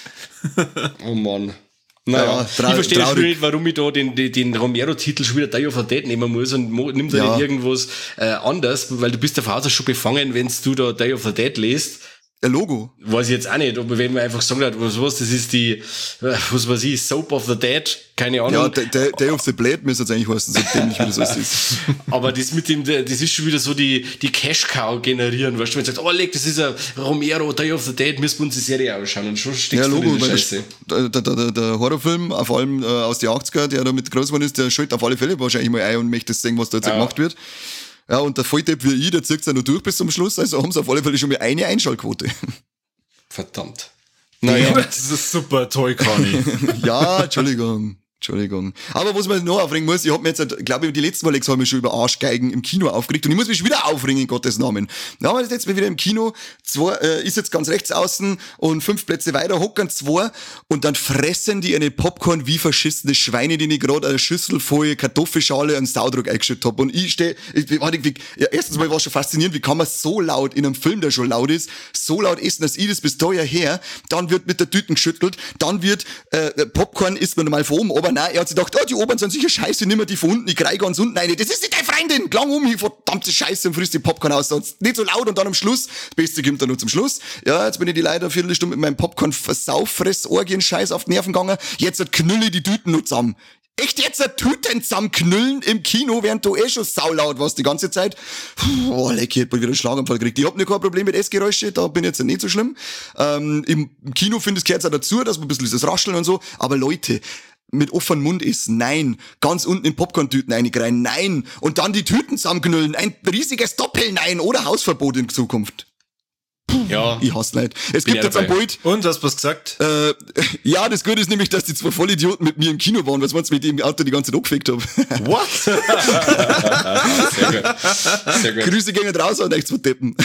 Oh Mann. Naja, Ja, trau- ich verstehe schon traurig. nicht, warum ich da den, den, den Romero-Titel schon wieder Day of the Dead nehmen muss und mo, nimm da Ja. nicht irgendwas äh, anders, weil du bist auf Hause schon befangen, wenn du da Day of the Dead liest. Ein Logo. Weiß ich jetzt auch nicht, aber wenn man einfach sagen hat, was was, das ist die, äh, was weiß ich, Soap of the Dead, keine Ahnung. Ja, Day, Day Day of the Blade müsste es eigentlich heißen, so dämlich wie das alles ist. Aber das mit dem, das ist schon wieder so die, die Cash-Cow generieren, weißt du, wenn du sagst, oh, leck, das ist ein Romero, Day of the Dead, müssen wir uns die Serie ausschauen und schon steckst Ja, du Logo, in der weil Scheiße. der, der, der, der Horrorfilm, äh, vor allem äh, aus den achtziger, der da mit groß geworden ist, der schaltet auf alle Fälle wahrscheinlich mal ein und möchte sehen, was da jetzt Ja. gemacht wird. Ja, und der Volldepp wie ich, der zieht es ja noch durch bis zum Schluss, also haben sie auf alle Fälle schon mal eine Einschaltquote. Verdammt. Naja, das ist super toll, Conny. Ja, Entschuldigung. Entschuldigung. Aber was man noch aufregen muss, ich hab mir jetzt, glaube ich, die letzten Mal habe ich mich schon über Arschgeigen im Kino aufgeregt und ich muss mich schon wieder aufregen, in Gottes Namen. Da haben wir jetzt mal wieder im Kino, zwei, äh, ist jetzt ganz rechts außen und fünf Plätze weiter, hockern zwei und dann fressen die eine Popcorn wie verschissene Schweine, die ich gerade eine Schüssel voll Kartoffelschale und Saudruck eingeschüttet hab. Und ich stehe, ich, warte, wie, ja, erstens mal war es schon faszinierend, wie kann man so laut in einem Film, der schon laut ist, so laut essen, dass ich das bis daher her, dann wird mit der Tüten geschüttelt, dann wird äh, Popcorn isst man normal von oben, aber nein, er hat sich gedacht, oh, die oberen sind sicher scheiße, nimm mal die von unten, ich kriege ganz unten eine, das ist nicht deine Freundin, klang um, ich verdammte Scheiße und frisst die Popcorn aus, sonst nicht so laut und dann am Schluss, das Beste kommt dann nur zum Schluss, ja, jetzt bin ich die leider eine Viertelstunde mit meinem Popcorn versauffress Orgien-Scheiß auf die Nerven gegangen, jetzt hat knülle die Tüten noch zusammen. Echt jetzt ein Tüten zusammenknüllen im Kino, während du eh schon saulaut warst die ganze Zeit. Puh, oh, leck, ich hab mal wieder einen Schlaganfall gekriegt. Ich hab nicht kein Problem mit Essgeräusche, da bin ich jetzt nicht so schlimm. Ähm, im Kino finde ich, gehört es auch dazu, dass man ein bisschen dieses Rascheln und so. Aber Leute, mit offenem Mund essen, nein. Ganz unten in Popcorn-Tüten rein, nein. Und dann die Tüten zusammenknüllen, ein riesiges Doppel-Nein oder Hausverbot in Zukunft. Puh, Ja. ich hasse Leid. Es Bin gibt ja jetzt ein dabei. Bild. Und, was hast du gesagt? Äh, ja, das Gute ist nämlich, dass die zwei Vollidioten mit mir im Kino waren, weil sonst mit dem Auto die ganze Zeit angefickt habe. What? Sehr gut. Sehr gut. Grüße gehen raus an euch zwei Deppen.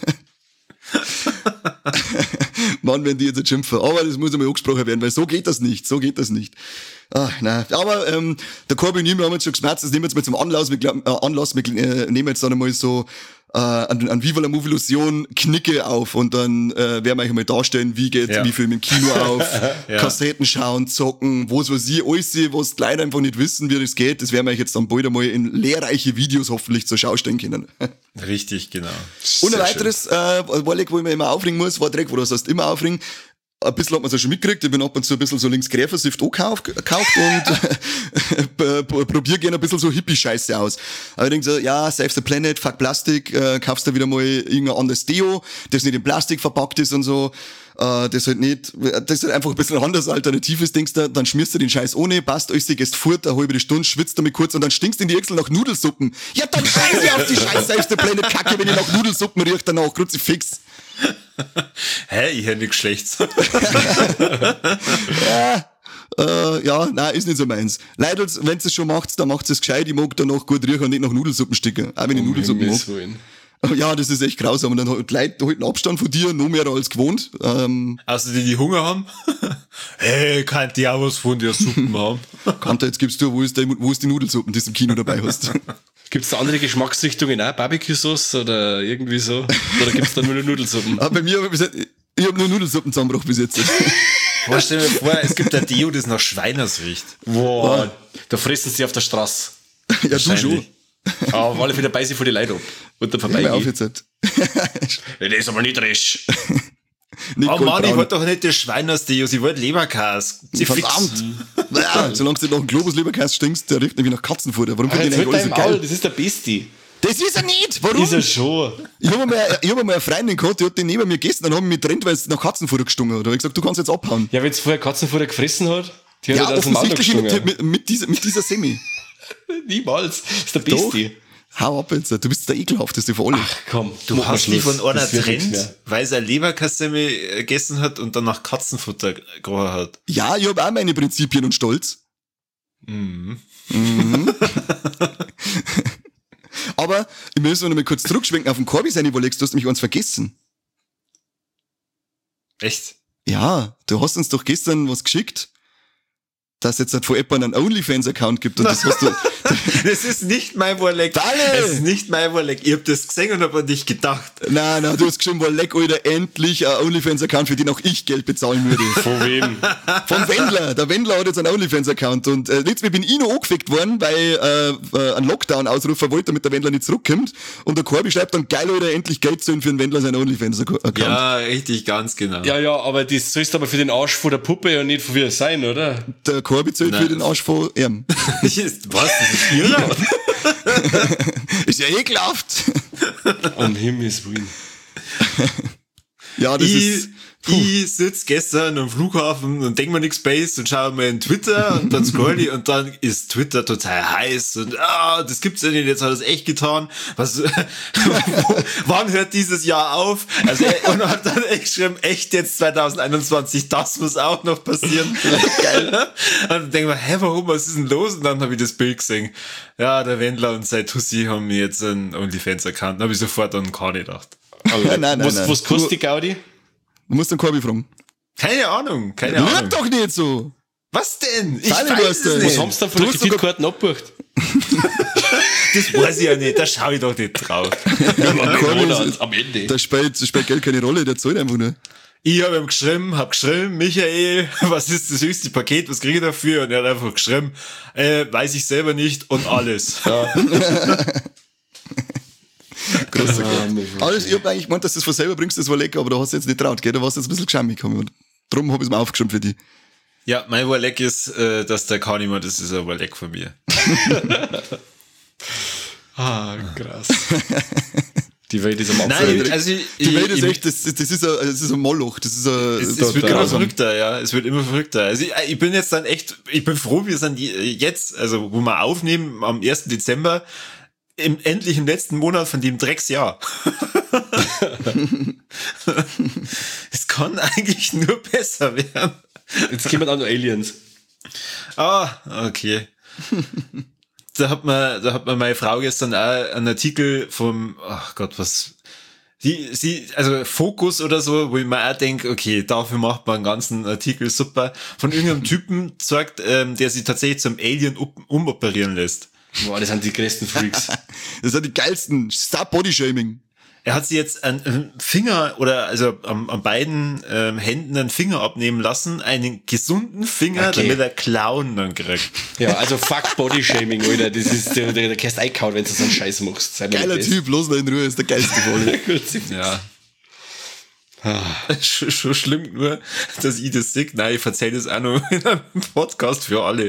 Mann, wenn die jetzt nicht schimpfen. Aber das muss einmal angesprochen werden, weil so geht das nicht. So geht das nicht. Ach, nein. Aber ähm, der Corby und ich, wir haben jetzt schon geschmerzt, das nehmen wir jetzt mal zum Anlass. Wir, glaub, äh, Anlass, wir äh, nehmen jetzt dann einmal so äh, an, an Viva la Move Illusion Knicke auf und dann äh, werden wir euch einmal darstellen, wie geht, Ja. wie viel im Kino auf, Ja. Kassetten schauen, zocken, was weiß ich, alles, was die Leute einfach nicht wissen, wie das geht, das werden wir euch jetzt dann bald einmal in lehrreiche Videos hoffentlich zur Schau stellen können. Richtig, genau. Und ein Sehr weiteres, äh, Warleck, wo ich mich immer aufregen muss, war direkt, wo du das heißt, immer aufregen. Ein bisschen hat man es ja schon mitgekriegt, ich bin ab und zu ein bisschen so links Gräfersift angekauft gekauft und äh, probier gerne ein bisschen so Hippie-Scheiße aus. Aber ich denke so, ja, save the planet, fuck Plastik, äh, kaufst du wieder mal irgendein anderes Deo, das nicht in Plastik verpackt ist und so, äh, das halt nicht, das halt einfach ein bisschen anders alternativ ist, denkst du, dann schmierst du den Scheiß ohne, passt euch, gehst fort, eine halbe Stunde, schwitzt damit kurz und dann stinkst in die Äxel nach Nudelsuppen. Ja, dann scheiße auf die scheiß Save the Planet Kacke, wenn ich nach Nudelsuppen rieche, danach, Kruzifix. Hä, ich hätte nichts Schlechtes. Ja, äh, ja, nein, ist nicht so meins. Leute, wenn ihr es schon macht, dann macht es gescheit. Ich mag danach gut riechen und nicht nach Nudelsuppen sticken. Auch wenn ich Nudelsuppen Himmels mag. Willen. Ja, das ist echt grausam. Und dann halt die Leute halten Abstand von dir, noch mehr als gewohnt. Ähm, Außer die, die Hunger haben. Hey, kann die auch was von dir Suppen haben? Kante, jetzt gibst du, wo ist, die, wo ist die Nudelsuppen, die du im Kino dabei hast? Gibt's da andere Geschmacksrichtungen auch? Barbecue-Sauce oder irgendwie so? Oder gibt's da nur Nudelsuppen? Aber bei mir, hab ich, bis jetzt- ich hab nur Nudelsuppen zusammengebracht bis jetzt. Boah, stell dir vor, es gibt ein Deo, das nach Schweiners riecht. Boah, da fressen sie auf der Straße. Ja, du schon. Wahrscheinlich. Aber auf alle Fälle beißen sie von die Leute ab. Und dann Hör mal auf vorbeigehen. jetzt. Halt. Ja, das ist aber nicht recht. Nicht Oh Mann, ich goldbraun. wollte doch nicht das Schweiners Deo, ich wollte Leberkas. Sie Verdammt! Ja, solange du nach dem Globus-Leberkäse stinkst, der riecht nämlich nach Katzenfutter. Warum Ah, finden die jetzt eigentlich halt alles so dein Maul, geil? das ist der Besti. Das ist er nicht! Warum? Ist er schon. Ich habe mal, ich hab mal eine Freundin gehabt, die hat den neben mir gegessen, dann haben wir mich getrennt, weil es nach Katzenfutter gestunken hat. Da habe ich gesagt, du kannst jetzt abhauen. Ja, wenn es vorher Katzenfutter gefressen hat, die hat Ja, halt aus dem Maul offensichtlich mit, gestungen. mit, mit, dieser, mit dieser Semi. Niemals. Das ist der Doch. Besti. Hau ab jetzt, du bist der ekelhafteste von allen. Ach komm, Du mach mal hast die Schluss. von einer Das wird nichts trennt, mehr. weil sie eine Leberkassemme gegessen hat und dann nach Katzenfutter gerochen hat. Ja, ich habe auch meine Prinzipien und Stolz. Mhm. Aber ich muss noch mal kurz zurückschwenken auf den Korbi sein, überlegst, du hast nämlich eins vergessen. Echt? Ja, du hast uns doch gestern was geschickt, dass es jetzt halt von Apple einen OnlyFans-Account gibt und das hast du... Das ist nicht mein Warleck. Dalle! Das ist nicht mein Warleck. Ich hab das gesehen und hab an dich gedacht. Nein, nein, du hast geschrieben, war leck, Alter, endlich ein OnlyFans-Account, für den auch ich Geld bezahlen würde. Von wem? Vom Wendler. Der Wendler hat jetzt einen OnlyFans-Account und äh, letztes Mal bin ich noch angefickt worden, weil äh, äh, ein Lockdown-Ausrufer wollte, damit der Wendler nicht zurückkommt. Und der Corby schreibt dann, geil, Alter, endlich Geld zahlen für den Wendler seinen OnlyFans-Account. Ja, richtig, ganz genau. Ja, ja, aber das sollst aber für den Arsch von der Puppe und nicht von wir sein, oder? Der Corby zahlt Nein. für den Arsch von ihm. Was? Das ist irre? Ist ja ekelhaft. Um Himmels Willen. Ja, das ich, ist... ich sitz gestern am Flughafen und denk mir nix Space und schau mal in Twitter und dann scroll ich und dann ist Twitter total heiß und ah, das gibt's ja nicht, jetzt hat er es echt getan. Was, wann hört dieses Jahr auf? Also, er- und hat dann echt geschrieben, echt jetzt zwanzig einundzwanzig, das muss auch noch passieren. Geil. Und dann denk ich mir, hä, warum, was ist denn los? Und dann habe ich das Bild gesehen. Ja, der Wendler und sein Tussi haben mir jetzt einen OnlyFans-Account. Dann habe ich sofort an Kani gedacht. Nein, nein, was, nein. was kostet die Gaudi? Du musst den Corby fragen. Keine Ahnung, keine Hört Ahnung. doch nicht so. Was denn? Ich Deine weiß Wurst, es ey. Was nicht. haben sie da von Du der hast sogar- Kreditkarten abgebucht? Das weiß ich ja nicht, da schaue ich doch nicht drauf. Monat, am Ende. Da spielt, da spielt Geld keine Rolle, der zahlt einfach nur. Ich habe ihm geschrieben, hab geschrieben, Michael, was ist das höchste Paket, was kriege ich dafür? Und er hat einfach geschrieben, äh, weiß ich selber nicht und alles. Großer Ah, Gott. Alles, ich hab eigentlich gemeint, dass du das von selber bringst, das war lecker, aber da hast du jetzt nicht traut, gell? Da warst du jetzt ein bisschen geschämig. Drum hab ich es mir aufgeschrieben für dich. Ja, mein Warleck ist, äh, dass der Kahnemann, das ist ein Warleck von mir. Ah, krass. Die Welt ist am Nein, Abfall. also ich, Die Welt ist ich, echt, das, das, ist ein, das ist ein Moloch. Das ist ein, Es, da- es wird da- immer da- verrückter, ja. Es wird immer verrückter. Also ich, ich bin jetzt dann echt, ich bin froh, wir sind jetzt, also wo wir aufnehmen, am ersten Dezember, im, endlich im letzten Monat von dem Drecksjahr. Es kann eigentlich nur besser werden. Jetzt kommen dann noch Aliens. Ah, okay. Da hat man, da hat man meine Frau gestern auch einen Artikel vom, ach Gott, was, die, sie, also Fokus oder so, wo ich mir auch denke, okay, dafür macht man einen ganzen Artikel super, von irgendeinem Typen sagt, ähm, der sich tatsächlich zum Alien um, umoperieren lässt. Boah, das sind die größten Freaks. Das sind die geilsten. Stop Body Shaming. Er hat sich jetzt einen Finger oder also am, an beiden ähm, Händen einen Finger abnehmen lassen, einen gesunden Finger, Okay. damit er Klauen dann kriegt. Ja, also fuck Bodyshaming, Alter. Das ist der, der, der kannst einkauen, wenn du so einen Scheiß machst. Sei mal Geiler das. Typ, los noch in Ruhe, ist der geilste Voll. Ja. Schon, schon schlimm nur, dass ich das sehe. Nein, ich erzähle das auch noch in einem Podcast für alle.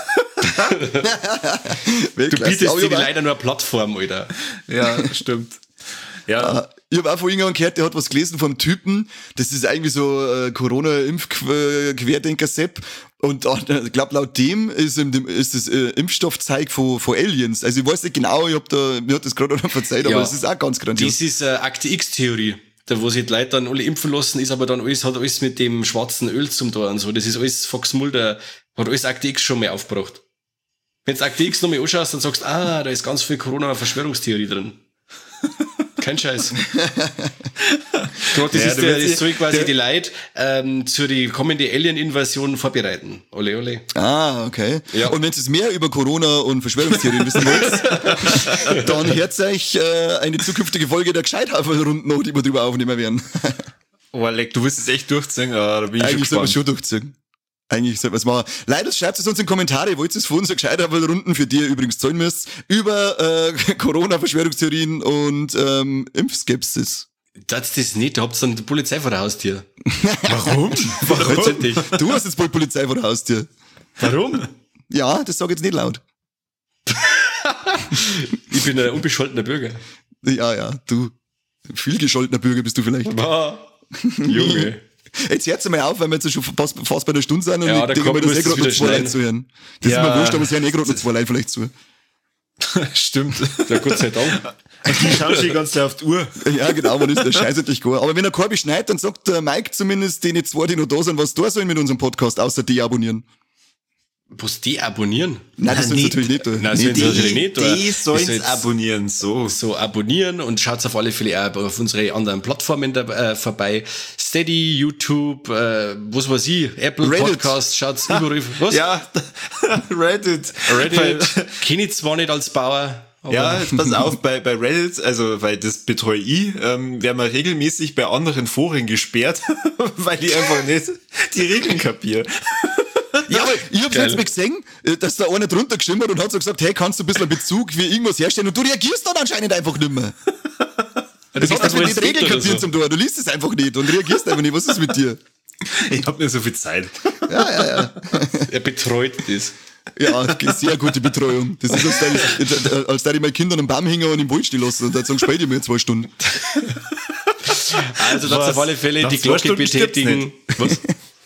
Du bietest dir leider nur eine Plattform, Alter. Ja, stimmt. Ja, Ich habe auch von irgendjemandem gehört, der hat was gelesen vom Typen. Das ist irgendwie so äh, Corona-Impf-Querdenker-Sepp. Und ich glaube, laut dem ist, im, dem, ist das äh, Impfstoffzeug von, von Aliens. Also ich weiß nicht genau, ich hab da, mir hat das gerade noch verzeiht, aber Ja. das ist auch ganz grandios. Das ist äh, Akte X-Theorie. Da, wo sich die Leute dann alle impfen lassen, ist aber dann alles, hat alles mit dem schwarzen Öl zum Tor und so. Das ist alles Fox Mulder, hat alles Akte X schon mal aufgebracht. Wenn du Akte X nochmal anschaust, dann sagst du, ah, da ist ganz viel Corona-Verschwörungstheorie drin. Kein Scheiß. Gerade das Ja, ist du der, willst- das soll quasi der- die Leute ähm, zu die kommende Alien-Invasion vorbereiten. Ole, ole. Ah, okay. Ja. Und wenn ihr mehr über Corona und Verschwörungstheorien wissen wollt, dann hört euch äh, eine zukünftige Folge der Gescheithaferrunden noch, die wir drüber aufnehmen werden. oh, leck, du willst es echt durchziehen, ah, da bin ich Eigentlich soll man schon schon durchziehen. Eigentlich soll man es machen. Leider schreibt es uns in Kommentare, wollt ihr es von uns Gescheithaferrunden, für die ihr übrigens zahlen müsst, über äh, Corona, Verschwörungstheorien und ähm, Impfskepsis. Das ist das nicht, da habt ihr dann die Polizei vor der Haustür. Warum? Warum? Du hast jetzt bald Polizei vor der Haustür. Warum? Ja, das sag ich jetzt nicht laut. Ich bin ein unbescholtener Bürger. Ja, ja, du. Viel gescholtener Bürger bist du vielleicht. Ah, Junge. Jetzt hört's mal auf, weil wir jetzt schon fast, fast bei einer Stunde sind und Ja, ich da denke kommt- mal, das musst eh du's gerade noch wieder zwei Leute schneiden. zu hören. Das Ja. ist mir wurscht, aber es hören eh gerade noch zwei Leute vielleicht zu. Stimmt. Ja, Gott sei Dank. Die schauen schon die ganze Zeit auf die Uhr. Ja, genau, man ist der Scheiß endlich gar. Aber wenn er Korbi schneit, dann sagt der Mike zumindest denen zwei, die noch da sind, was da sollen mit unserem Podcast, außer deabonnieren. Was deabonnieren? Nein, das Nein, sollen sie nicht. natürlich nicht tun. Nein, sollen sie natürlich nicht. aber Die das sollen soll es jetzt abonnieren, so. So abonnieren und schaut auf alle Fälle auch auf unsere anderen Plattformen da, äh, vorbei. Steady, YouTube, äh, was weiß ich, Apple Reddit. Podcast, schaut's überall. Was? Ja, Reddit. Reddit, Weil- kenne ich zwar nicht als Bauer, aber Ja, jetzt pass auf, bei, bei Reddit, also weil das betreue ich, ähm, werden wir regelmäßig bei anderen Foren gesperrt, weil ich einfach nicht die Regeln kapiere. Ja, aber ich hab's Geil. jetzt mal gesehen, äh, dass da einer drunter geschrieben hat und hat so gesagt, hey, kannst du ein bisschen Bezug wie irgendwas herstellen und du reagierst dann anscheinend einfach nicht mehr. Das hat also also nicht Regeln kapiert zum Tor. Du liest es einfach nicht und reagierst einfach nicht. Was ist mit dir? Ich habe nicht so viel Zeit. er betreut das. Ja, sehr gute Betreuung. Das ist, als da ich, als da ich meine Kinder am Baum hängen und im Wald stehen lassen und dann sagen, spät ich mir zwei Stunden. Also das Was? auf alle Fälle Nach die zwei Glocke Stunden stirbt's betätigen. Was?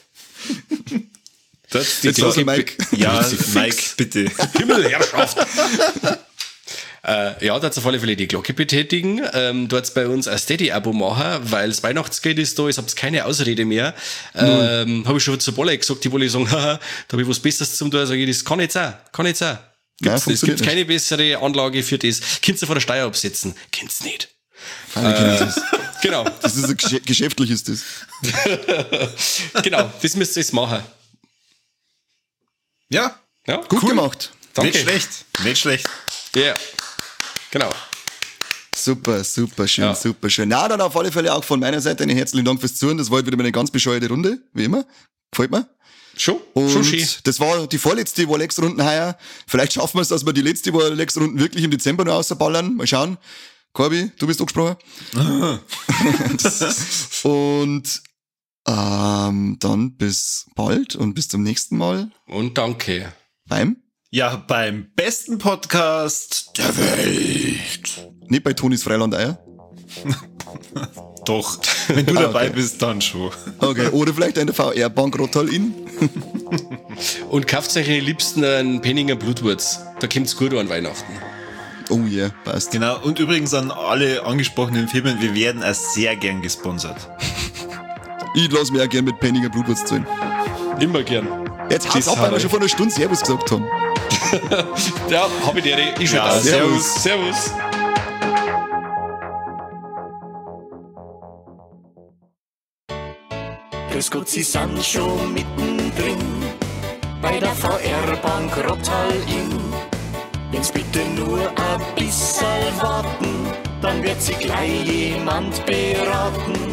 Das die Jetzt Glocke also, Mike. be- Ja, Kruzifix. Mike, bitte. Himmelherrschaft. äh, ja, da auf alle Fälle die Glocke betätigen. Ähm, dort bei uns ein Steady-Abo machen, weil das Weihnachtsgeld ist da, ich hab's keine Ausrede mehr. Ähm, habe ich schon zu Bolle gesagt, die wollen sagen, haha, da habe ich was Besseres zum tun. Sag ich, das kann nicht sein, kann nicht sein. Ja, Gibt's, es funktioniert gibt keine bessere Anlage für das. Könntest du vor der Steuer absetzen? Kennst nicht. Äh, Genau, das ist ein Gesch- geschäftliches das. genau, das müsst ihr jetzt machen. Ja, Ja, Gut gemacht. danke. nicht schlecht, nicht schlecht. Ja, genau. Super, super schön, Ja. super schön. Na, dann auf alle Fälle auch von meiner Seite einen herzlichen Dank fürs Zuhören. Das war heute wieder mal eine ganz bescheuerte Runde, wie immer. Gefällt mir. Schon, Und schon schön. das war die vorletzte Warlex-Runden heuer. Vielleicht schaffen wir es, dass wir die letzte Warlex-Runden wirklich im Dezember noch rausballern. Mal schauen. Corby, du bist angesprochen. Und Ähm, dann bis bald und bis zum nächsten Mal. Und danke. Beim? Ja, beim besten Podcast der Welt. Nicht bei Tonis Freilandeier. Doch, wenn du dabei okay. bist, dann schon. Okay, oder vielleicht eine V R Bankrottal in. Und kauft euch die liebsten einen Penninger Blutwurz. Da kommt's gut an Weihnachten. Oh yeah, passt. Genau, und übrigens an alle angesprochenen Firmen, wir werden auch sehr gern gesponsert. Ich lasse mich auch gern mit Penninger Blutwurz zahlen. Immer gern. Jetzt haut's ab, weil wir schon vor einer Stunde Servus gesagt haben. Ja, hab ich dir. Ich schon Ja, da. servus. Servus. Grüß Gott, Sie sind schon mittendrin bei der V R-Bank Rottal in. Wenn's bitte nur ein bisschen warten, dann wird Sie gleich jemand beraten.